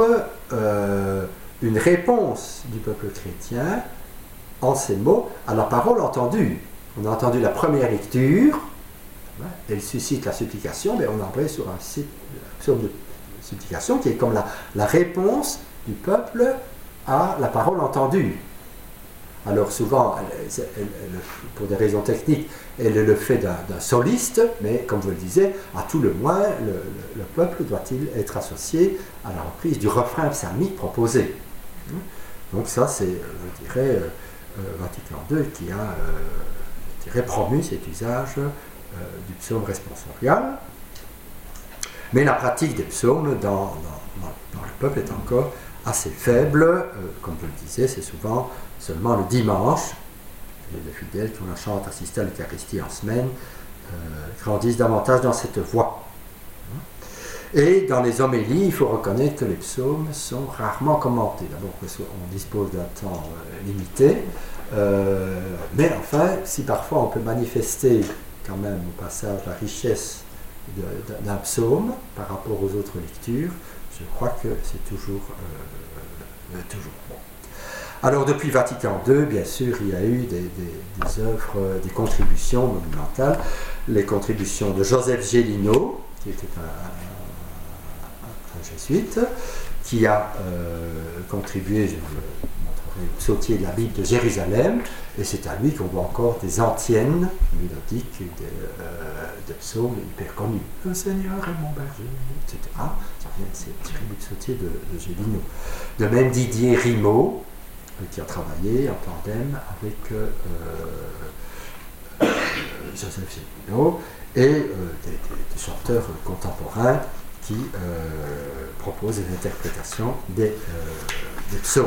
une réponse du peuple chrétien en ces mots à la parole entendue. On a entendu la première lecture, elle suscite la supplication, mais on embraye sur un psaume de supplication qui est comme la réponse du peuple à la parole entendue. Alors souvent, pour des raisons techniques, elle est le fait d'un soliste, mais comme je le disais, à tout le moins, le peuple doit-il être associé à la reprise du refrain psalmique proposé. Donc ça, c'est, je dirais, Vatican II qui a, je dirais, promu cet usage du psaume responsorial. Mais la pratique des psaumes dans le peuple est encore assez faible. Comme je le disais, c'est souvent seulement le dimanche. Et les fidèles qui ont la chance d'assister à l'Eucharistie en semaine grandissent davantage dans cette voie. Et dans les homélies, il faut reconnaître que les psaumes sont rarement commentés. D'abord, on dispose d'un temps limité, mais enfin, si parfois on peut manifester quand même au passage la richesse d'un psaume par rapport aux autres lectures, je crois que c'est toujours bon. Alors depuis Vatican II, bien sûr, il y a eu des œuvres, des contributions monumentales, les contributions de Joseph Gélineau, qui était un jésuite, qui a contribué, je vous montrerai, au psautier de la Bible de Jérusalem, et c'est à lui qu'on voit encore des antiennes mélodiques de psaumes hyper connus. Le Seigneur est mon berger, etc. C'est tiré du psautier de Gélineau. De même Didier Rimaud, qui a travaillé en tandem avec Joseph Gélineau, et des chanteurs contemporains qui proposent une interprétation des psaumes.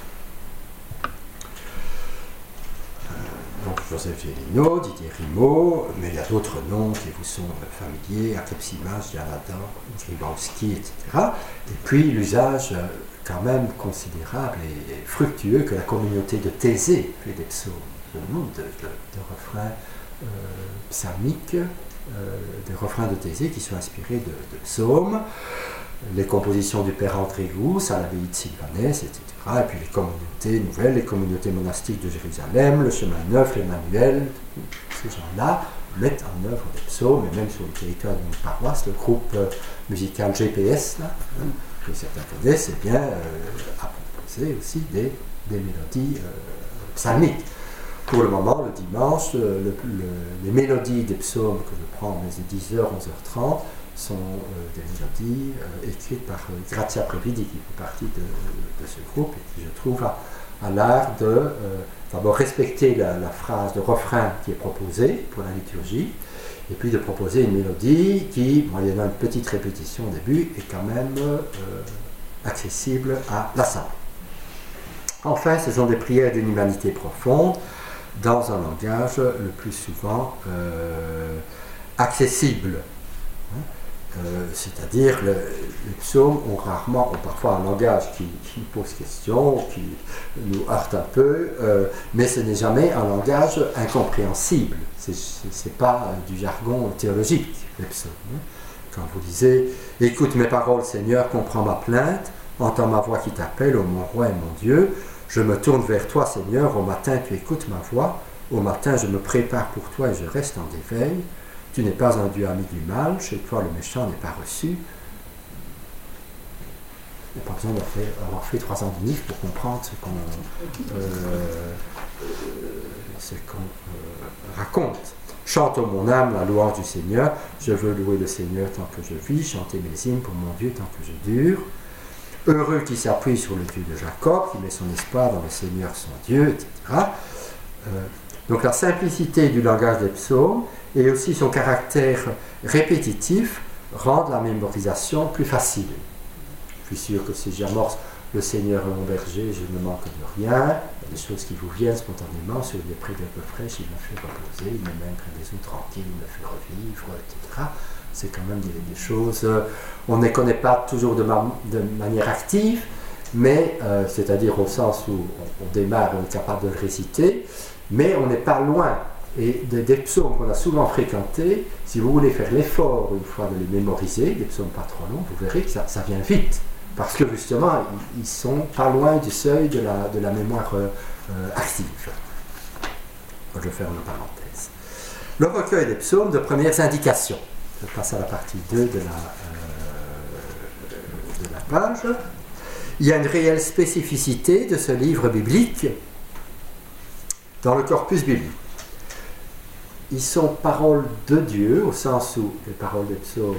Donc Joseph Gélineau, Didier Rimaud, mais il y a d'autres noms qui vous sont familiers, Akepsimas, Janada, Gribowski, etc. Et puis l'usage quand même considérable et fructueux que la communauté de Thésée fait des psaumes, le nombre de refrains psalmiques, des refrains de Thésée qui sont inspirés de psaumes, les compositions du père André Gousse à l'abbaye de Sylvanès, etc. Et puis les communautés nouvelles, les communautés monastiques de Jérusalem, le chemin neuf, les manuels, ces gens-là mettent en œuvre des psaumes, et même sur le territoire de notre paroisse, le groupe musical GPS, là, que certains connaissent, eh bien, a proposé aussi des mélodies psalmiques. Pour le moment, le dimanche, les mélodies des psaumes que je prends de 10h, 11h30 sont des mélodies écrites par Grazia Previdi, qui fait partie de ce groupe, et qui, je trouve, a l'art de d'abord respecter la phrase de refrain qui est proposée pour la liturgie, et puis de proposer une mélodie qui, moyennant une petite répétition au début, est quand même accessible à la salle. Enfin, ce sont des prières d'une humanité profonde, dans un langage le plus souvent accessible. C'est-à-dire, les psaumes ont parfois un langage qui pose question, qui nous heurte un peu, mais ce n'est jamais un langage incompréhensible. Ce n'est pas du jargon théologique, les psaumes. Quand vous lisez « Écoute mes paroles, Seigneur, comprends ma plainte, entends ma voix qui t'appelle, ô mon roi et mon Dieu. Je me tourne vers toi, Seigneur, au matin tu écoutes ma voix, au matin je me prépare pour toi et je reste en éveil. Tu n'es pas un Dieu ami du mal, chez toi le méchant n'est pas reçu. » Il n'y a pas besoin d'avoir fait 3 ans de NIF pour comprendre ce qu'on raconte. Chante, ô mon âme, la louange du Seigneur. Je veux louer le Seigneur tant que je vis, chanter mes hymnes pour mon Dieu tant que je dure. Heureux qui s'appuie sur le Dieu de Jacob, qui met son espoir dans le Seigneur son Dieu, etc. Donc la simplicité du langage des psaumes et aussi son caractère répétitif rendent la mémorisation plus facile. Je suis sûr que si j'amorce « Le Seigneur est mon berger, je ne manque de rien », des choses qui vous viennent spontanément, sur des prés d'un peu fraîches, il me fait reposer, il me met près des eaux tranquilles, il me fait revivre, etc. C'est quand même des choses, on ne les connaît pas toujours de manière active, mais c'est-à-dire au sens où on démarre, on est capable de le réciter, mais on n'est pas loin. Et des psaumes qu'on a souvent fréquentés, si vous voulez faire l'effort une fois de les mémoriser, des psaumes pas trop longs, vous verrez que ça vient vite. Parce que justement, ils sont pas loin du seuil de la mémoire active. Je ferme la parenthèse. Le recueil des psaumes de premières indications. Je passe à la partie 2 de la page. Il y a une réelle spécificité de ce livre biblique dans le corpus biblique. Ils sont paroles de Dieu, au sens où les paroles des psaumes,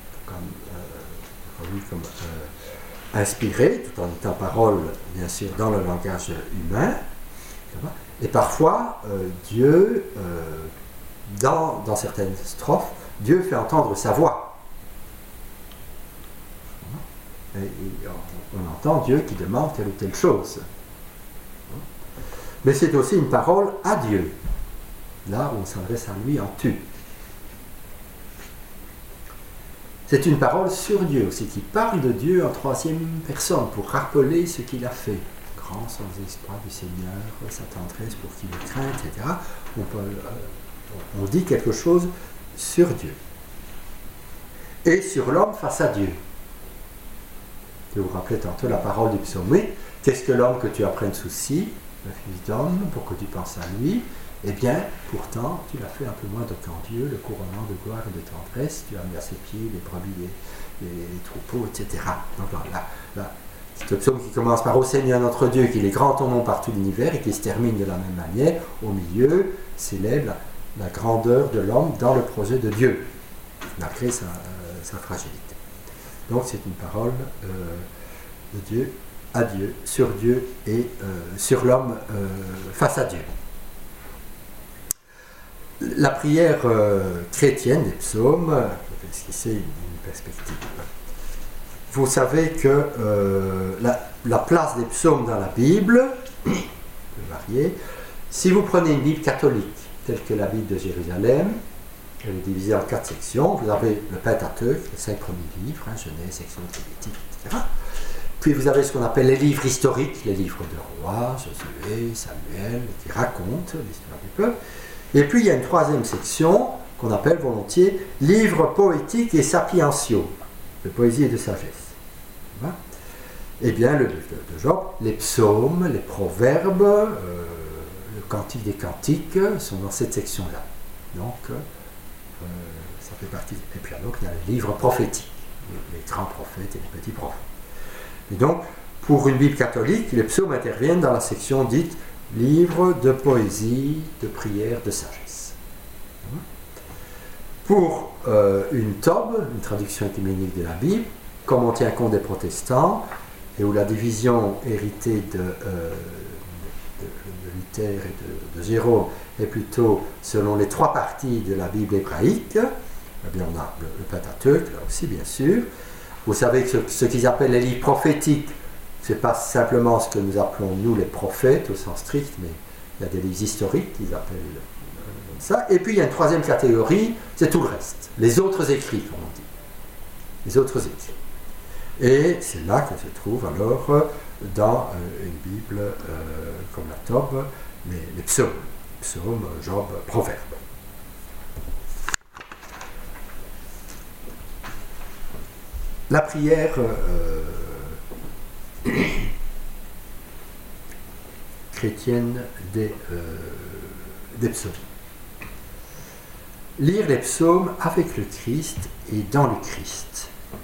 comme inspirées, tout en étant paroles, bien sûr, dans le langage humain. Et parfois, Dieu, dans certaines strophes, Dieu fait entendre sa voix. Et on entend Dieu qui demande telle ou telle chose. Mais c'est aussi une parole à Dieu, là où on s'adresse à lui en tu. C'est une parole sur Dieu aussi, qui parle de Dieu en troisième personne pour rappeler ce qu'il a fait. Grand sans espoir du Seigneur, sa tendresse pour qui le craint, etc. On dit quelque chose sur Dieu. Et sur l'homme face à Dieu. Je vous rappelais tantôt la parole du psaume. Oui, qu'est-ce que l'homme que tu apprennes souci, le fils d'homme, pour que tu penses à lui? Eh bien, pourtant, tu l'as fait un peu moins de qu'en Dieu, le couronnant de gloire et de tendresse, tu as mis à ses pieds les brebis, les troupeaux, etc. Donc là, c'est le psaume qui commence par « Ô Seigneur notre Dieu, qu'il est grand ton nom par tout l'univers » et qui se termine de la même manière. Au milieu, célèbre la grandeur de l'homme dans le projet de Dieu, malgré sa fragilité. Donc c'est une parole de Dieu à Dieu, sur Dieu et sur l'homme face à Dieu. La prière chrétienne des psaumes, je vais esquisser une perspective. Vous savez que la place des psaumes dans la Bible peut varier. Si vous prenez une Bible catholique, telle que la Bible de Jérusalem, elle est divisée en 4 sections. Vous avez le Pentateuque, les 5 premiers livres, Genèse, Exode, Lévitique, etc. Puis vous avez ce qu'on appelle les livres historiques, les livres de rois, Josué, Samuel, qui racontent l'histoire du peuple. Et puis il y a une 3e section qu'on appelle volontiers livres poétiques et sapientiaux, de poésie et de sagesse. Voilà. Eh bien, le livre de Job, les psaumes, les proverbes, le cantique des cantiques sont dans cette section-là. Donc, ça fait partie. Et puis alors, il y a les livres prophétiques, les grands prophètes et les petits prophètes. Et donc, pour une Bible catholique, les psaumes interviennent dans la section dite livre de poésie, de prière, de sagesse. Pour une TOB, une traduction écuménique de la Bible, comme on tient compte des protestants, et où la division héritée de Luther et de Jérôme est plutôt selon les 3 parties de la Bible hébraïque, eh bien on a le Pentateuque, là aussi bien sûr. Vous savez que ce qu'ils appellent les livres prophétiques, ce n'est pas simplement ce que nous appelons nous les prophètes au sens strict, mais il y a des livres historiques qu'ils appellent ça. Et puis il y a une 3e catégorie, c'est tout le reste, les autres écrits, comme on dit. Les autres écrits. Et c'est là que se trouve alors dans une Bible comme la TOB, les psaumes, Job, Proverbes. La prière chrétienne des psaumes. Lire les psaumes avec le Christ et dans le Christ.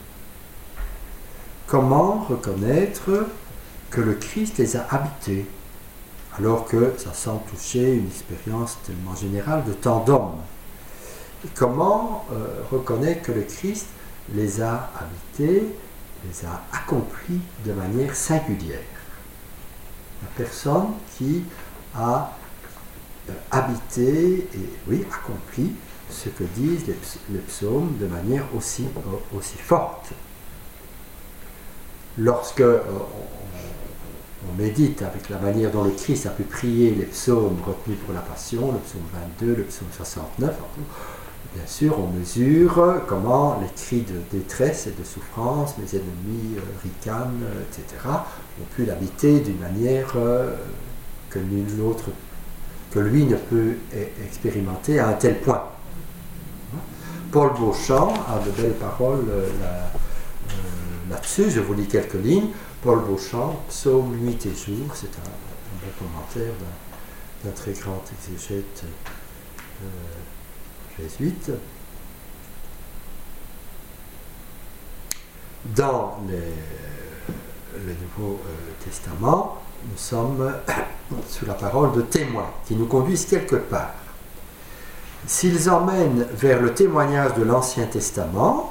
Comment reconnaître que le Christ les a habités, alors que ça semble toucher une expérience tellement générale de tant d'hommes? Comment reconnaître que le Christ les a habités, les a accomplis de manière singulière? La personne qui a habité et, oui, accompli ce que disent les psaumes de manière aussi forte. Lorsque on médite avec la manière dont le Christ a pu prier les psaumes retenus pour la Passion, le psaume 22, le psaume 69, bien sûr, on mesure comment les cris de détresse et de souffrance, mes ennemis ricanent, etc., ont pu l'habiter d'une manière que nul autre que lui ne peut expérimenter à un tel point. Paul Beauchamp a de belles paroles là-dessus, je vous lis quelques lignes. Paul Beauchamp, Psaume, nuit et jour, c'est un bon commentaire d'un très grand exégète jésuite. Dans le Nouveau Testament, nous sommes sous la parole de témoins qui nous conduisent quelque part. S'ils emmènent vers le témoignage de l'Ancien Testament,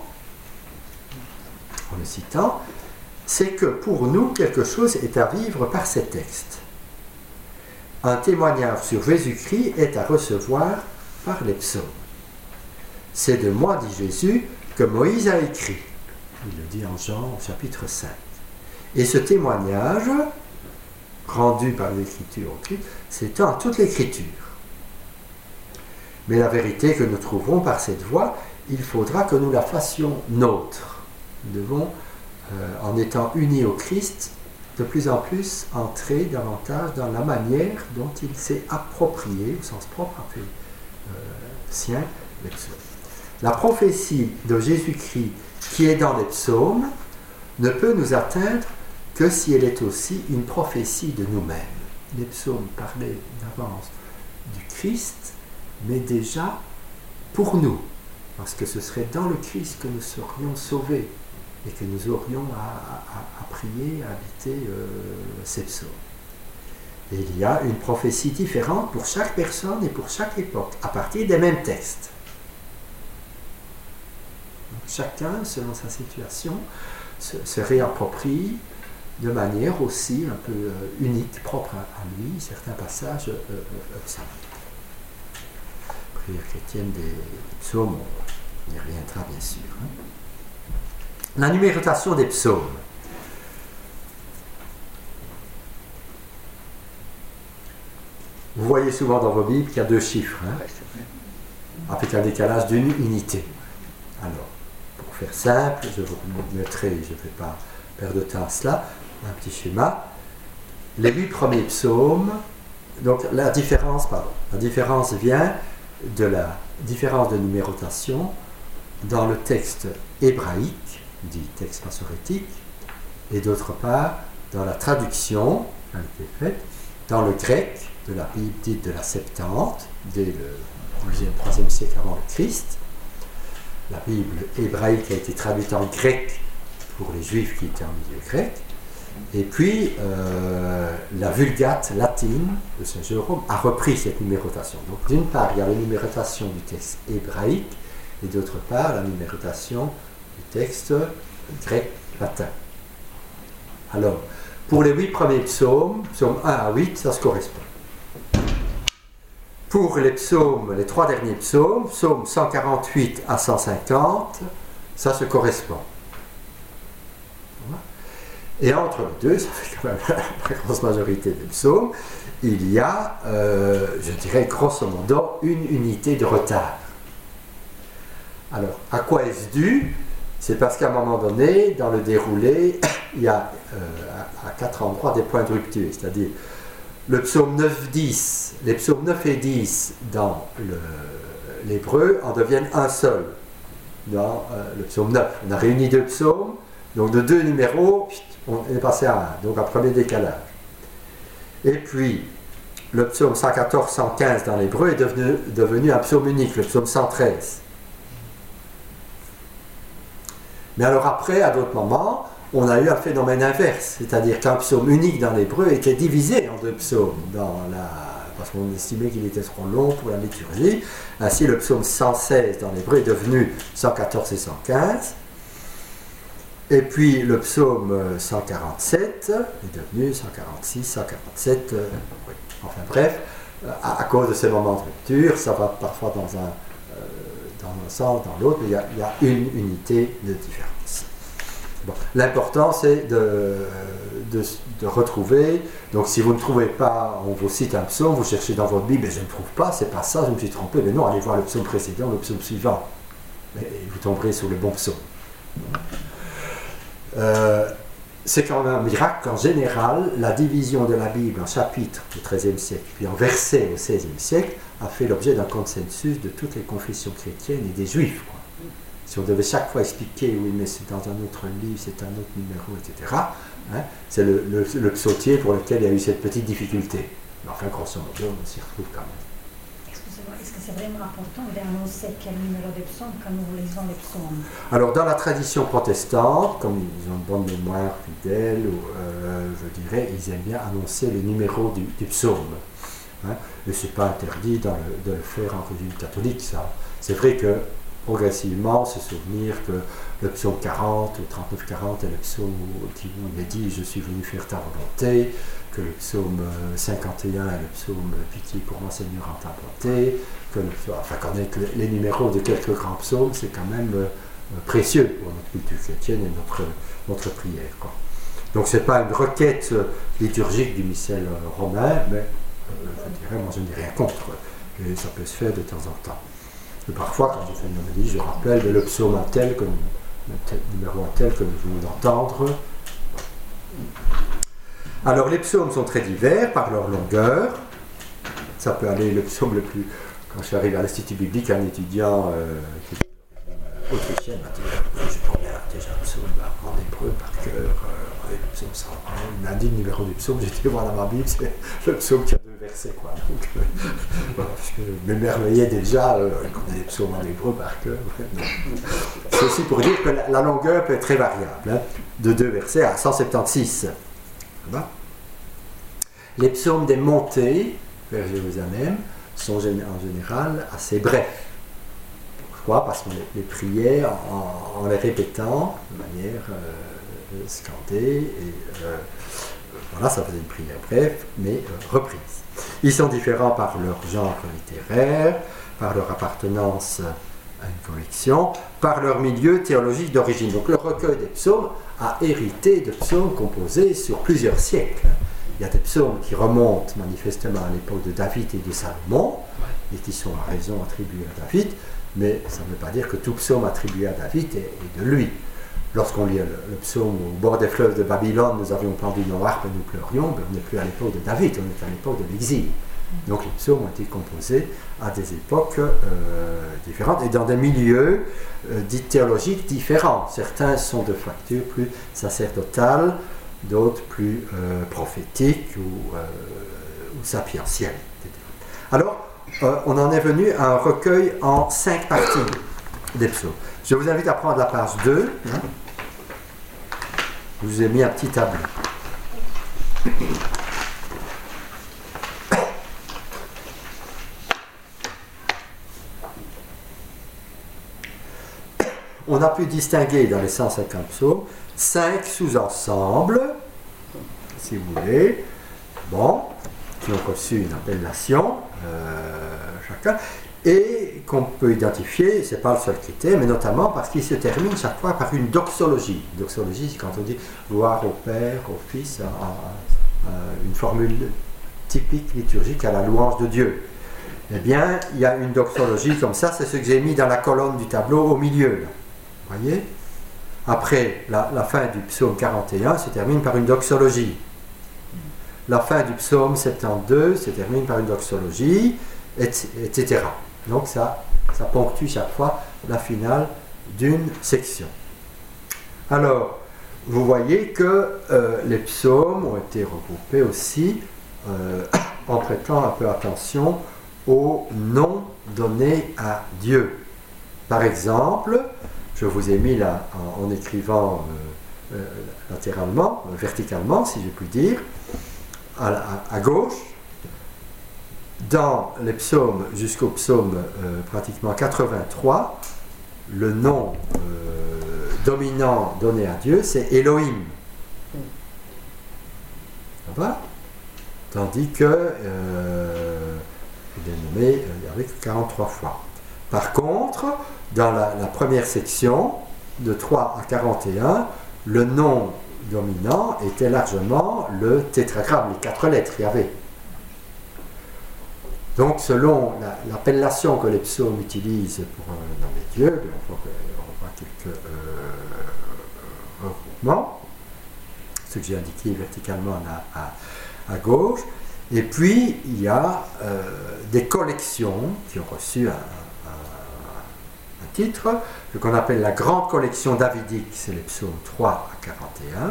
en le citant, c'est que pour nous, quelque chose est à vivre par ces textes. Un témoignage sur Jésus-Christ est à recevoir par les psaumes. C'est de moi, dit Jésus, que Moïse a écrit. Il le dit en Jean au chapitre 5. Et ce témoignage, rendu par l'Écriture au Christ, s'étend à toute l'Écriture. Mais la vérité que nous trouverons par cette voie, il faudra que nous la fassions nôtre. Nous devons, en étant unis au Christ, de plus en plus entrer davantage dans la manière dont il s'est approprié, au sens propre, a fait sien, les psaumes. La prophétie de Jésus-Christ qui est dans les psaumes ne peut nous atteindre que si elle est aussi une prophétie de nous-mêmes. Les psaumes parlaient d'avance du Christ, mais déjà pour nous, parce que ce serait dans le Christ que nous serions sauvés et que nous aurions à prier, à habiter ces psaumes. Et il y a une prophétie différente pour chaque personne et pour chaque époque, à partir des mêmes textes. Donc, chacun, selon sa situation, se réapproprie de manière aussi un peu unique, propre à lui, certains passages psalmiques. Prière chrétienne des psaumes, on y reviendra bien sûr. La numérotation des psaumes. Vous voyez souvent dans vos Bibles qu'il y a 2 chiffres, avec un décalage d'une unité. Alors, pour faire simple, je vous mettrai, je ne vais pas perdre de temps à cela, un petit schéma. Les 8 premiers psaumes, donc la différence vient de la différence de numérotation dans le texte hébraïque, dit texte massorétique, et d'autre part dans la traduction qui a été faite dans le grec de la Bible dite de la Septante, dès le 2e, 3e siècle avant le Christ. La Bible hébraïque a été traduite en grec pour les Juifs qui étaient en milieu grec. Et puis, la Vulgate latine de Saint Jérôme a repris cette numérotation. Donc, d'une part, il y a la numérotation du texte hébraïque, et d'autre part, la numérotation du texte grec-latin. Alors, pour les 8 premiers psaumes, psaumes 1 à 8, ça se correspond. Pour les psaumes, les 3 derniers psaumes, psaumes 148 à 150, ça se correspond. Et entre les deux, ça fait quand même la grosse majorité des psaumes, il y a, je dirais grosso modo, une unité de retard. Alors, à quoi est-ce dû? C'est parce qu'à un moment donné, dans le déroulé, il y a à 4 endroits des points de rupture, c'est-à-dire le psaume 9, 10, les psaumes 9 et 10 dans l'hébreu en deviennent un seul dans le psaume 9. On a réuni 2 psaumes, donc de 2 numéros, on est passé à 1, donc un premier décalage. Et puis, le psaume 114-115 dans l'hébreu est devenu un psaume unique, le psaume 113. Mais alors après, à d'autres moments, on a eu un phénomène inverse, c'est-à-dire qu'un psaume unique dans l'hébreu était divisé en 2 psaumes, parce qu'on estimait qu'il était trop long pour la liturgie. Ainsi, le psaume 116 dans l'hébreu est devenu 114 et 115. Et puis le psaume 147 est devenu 146, 147, oui. Enfin bref, à cause de ces moments de rupture, ça va parfois dans un sens, dans l'autre, mais il y a une unité de différence. Bon. L'important, c'est de retrouver. Donc, si vous ne trouvez pas, on vous cite un psaume, vous cherchez dans votre Bible, et je ne trouve pas, c'est pas ça, je me suis trompé. Mais non, allez voir le psaume précédent, le psaume suivant. Et vous tomberez sur le bon psaume. C'est quand même un miracle qu'en général, la division de la Bible en chapitres du XIIIe siècle, puis en versets au XVIe siècle, a fait l'objet d'un consensus de toutes les confessions chrétiennes et des juifs. Quoi. Si on devait chaque fois expliquer, oui, mais c'est dans un autre livre, c'est un autre numéro, etc., hein, c'est le psautier pour lequel il y a eu cette petite difficulté. Mais enfin, grosso modo, on s'y retrouve quand même. Est-ce que c'est vraiment important d'annoncer quel numéro de psaume quand nous lisons les psaumes? Alors, dans la tradition protestante, comme ils ont une bonne mémoire fidèle, je dirais, ils aiment bien annoncer le numéro du psaume. Hein, et ce n'est pas interdit de le faire en régime catholique, ça. C'est vrai que, progressivement, se souvenir que le psaume 40 ou 39-40 est le psaume qui vous est dit « Je suis venu faire ta volonté », que le psaume 51 est le psaume « Pitié pour moi Seigneur en ta bonté », enfin connaître les numéros de quelques grands psaumes, c'est quand même précieux pour notre culture chrétienne et notre prière. Quoi. Donc ce n'est pas une requête liturgique du missel romain, mais je dirais, moi je n'ai rien contre, et ça peut se faire de temps en temps. Et parfois, quand je fais une homélie, je rappelle le psaume tel, le numéro tel que nous venons d'entendre. Alors les psaumes sont très divers par leur longueur. Ça peut aller, le psaume le plus... Quand je suis arrivé à l'Institut biblique, un étudiant autrichien m'a dit « Je connais déjà le psaume en hébreu par cœur, le psaume 101. » Il m'a dit le numéro du psaume, j'ai été voir dans ma Bible, c'est le psaume qui a 2 versets. Quoi. Donc, voilà, je m'émerveillais déjà, il connaît les psaumes en hébreu par cœur. C'est aussi pour dire que la longueur peut être très variable, hein, de 2 versets à 176. Voilà. Les psaumes des montées vers Jérusalem sont en général assez brefs. Pourquoi? Parce qu'on les priait en les répétant de manière scandée. Et voilà, ça faisait une prière brève, mais reprise. Ils sont différents par leur genre littéraire, par leur appartenance à une collection, par leur milieu théologique d'origine. Donc le recueil des psaumes a hérité de psaumes composés sur plusieurs siècles. Il y a des psaumes qui remontent manifestement à l'époque de David et de Salomon, et qui sont à raison attribués à David, mais ça ne veut pas dire que tout psaume attribué à David est de lui. Lorsqu'on lit le psaume au bord des fleuves de Babylone, nous avions pendu nos harpes et nous pleurions, mais on n'est plus à l'époque de David, on est à l'époque de l'exil. Donc les psaumes ont été composés à des époques différentes et dans des milieux dits théologiques différents. Certains sont de facture plus sacerdotale, d'autres plus prophétiques ou sapientielles. Alors, on en est venu à un recueil en 5 parties des psaumes. Je vous invite à prendre la page 2. Hein. Je vous ai mis un petit tableau. On a pu distinguer dans les 150 psaumes 5 sous-ensembles, si vous voulez, bon, qui ont reçu une appellation, chacun, et qu'on peut identifier, ce n'est pas le seul critère, mais notamment parce qu'ils se terminent chaque fois par une doxologie. Une doxologie, c'est quand on dit gloire au Père, au Fils, une formule typique liturgique à la louange de Dieu. Eh bien, il y a une doxologie comme ça, c'est ce que j'ai mis dans la colonne du tableau au milieu. Vous voyez? Après, la fin du psaume 41 se termine par une doxologie. La fin du psaume 72 se termine par une doxologie, etc. Donc ça ponctue chaque fois la finale d'une section. Alors, vous voyez que les psaumes ont été regroupés aussi en prêtant un peu attention aux noms donnés à Dieu. Par exemple, je vous ai mis là en écrivant latéralement, verticalement, si je puis dire, à gauche, dans les psaumes jusqu'au psaume pratiquement 83, le nom dominant donné à Dieu, c'est Elohim. Ça va? Tandis que il est nommé avec 43 fois. Par contre, dans la première section, de 3 à 41, le nom dominant était largement le tétragramme, les 4 lettres Yahvé. Donc, selon l'appellation que les psaumes utilisent pour nommer Dieu, on voit quelques regroupements, ce que j'ai indiqué verticalement à gauche. Et puis, il y a des collections qui ont reçu un titre, ce qu'on appelle la grande collection davidique, c'est les psaumes 3 à 41.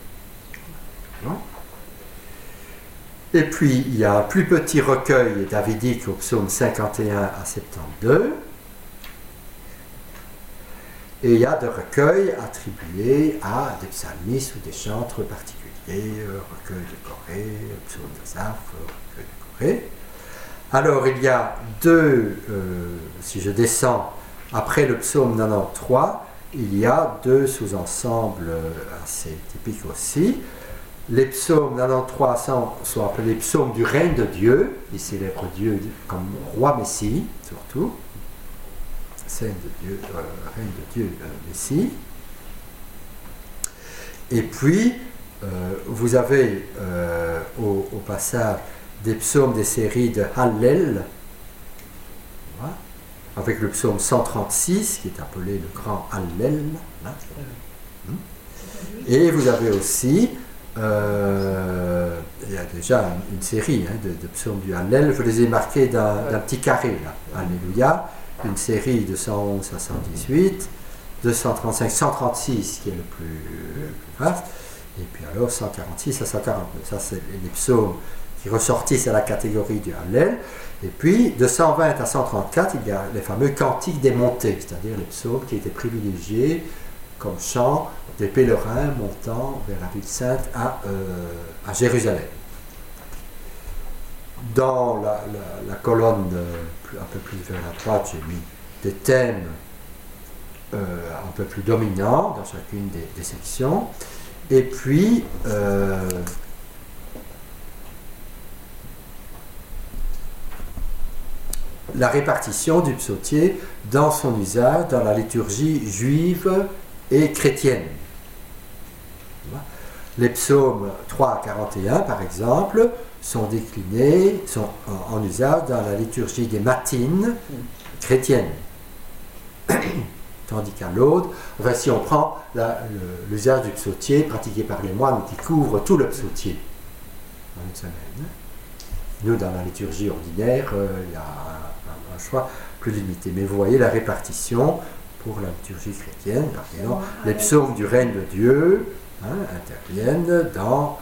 Et puis, il y a un plus petit recueil davidique au psaume 51 à 72. Et il y a des recueils attribués à des psalmistes ou des chantres particuliers, recueil de Corée, psaume d'Asaph, recueil de Corée. Alors, il y a deux, si je descends, après le psaume 93, il y a deux sous-ensembles assez typiques aussi. Les psaumes 93 sont appelés psaumes du règne de Dieu. Ils célèbrent Dieu comme roi Messie, surtout. Scène de Dieu, règne de Dieu, Messie. Et puis, vous avez au passage des psaumes des séries de Hallel, avec le psaume 136 qui est appelé le grand Hallel. Et vous avez aussi, il y a déjà une série de psaumes du Hallel, je les ai marqués d'un petit carré, là. Alléluia, une série de 111 à 118, 235, 136 qui est le plus vaste, et puis alors 146 à 149. Ça, c'est les psaumes qui ressortissent à la catégorie du Hallel. Et puis, de 120 à 134, il y a les fameux cantiques des montées, c'est-à-dire les psaumes qui étaient privilégiés comme chant des pèlerins montant vers la ville sainte à Jérusalem. Dans la colonne un peu plus vers la droite, j'ai mis des thèmes un peu plus dominants dans chacune des sections. Et puis, la répartition du psautier dans son usage dans la liturgie juive et chrétienne. Les psaumes 3 à 41, par exemple, sont déclinés, sont en usage dans la liturgie des matines chrétiennes. Tandis qu'à l'autre, enfin, si on prend l'usage du psautier pratiqué par les moines qui couvre tout le psautier en une semaine. Nous, dans la liturgie ordinaire, il y a un choix plus limité. Mais vous voyez la répartition pour la liturgie chrétienne. Les psaumes du règne de Dieu interviennent dans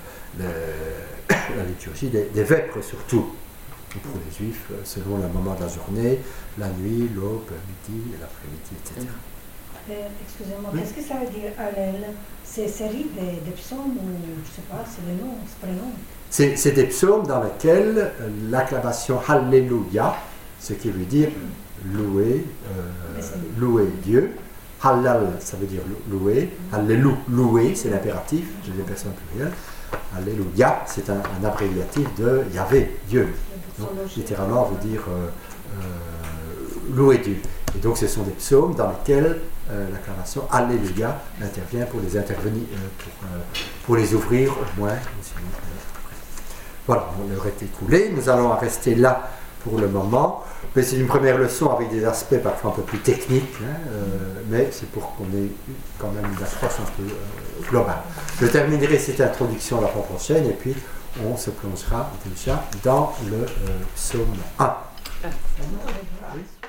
la liturgie des vêpres surtout. Pour les juifs, selon le moment de la journée, la nuit, l'aube, midi, l'après-midi, etc. Excusez-moi, qu'est-ce que ça veut dire Hallel? C'est série des psaumes ou je ne sais pas, c'est le nom, c'est prénom? C'est des psaumes dans lesquels l'acclamation Alléluia, ce qui veut dire louer, louer Dieu. Hallel, ça veut dire louer. Allélu, louer, c'est l'impératif, je dis personne plurielle. Alléluia, c'est un abréviatif de Yahvé, Dieu. Donc, littéralement, on veut dire louer Dieu. Et donc, ce sont des psaumes dans lesquels l'acclamation Alléluia intervient pour les intervenir, pour les ouvrir au moins. Voilà, on aurait écoulé. Nous allons en rester là pour le moment. Mais c'est une première leçon avec des aspects parfois un peu plus techniques, mais c'est pour qu'on ait quand même une approche un peu globale. Je terminerai cette introduction la fois prochaine et puis on se plongera déjà dans le psaume 1.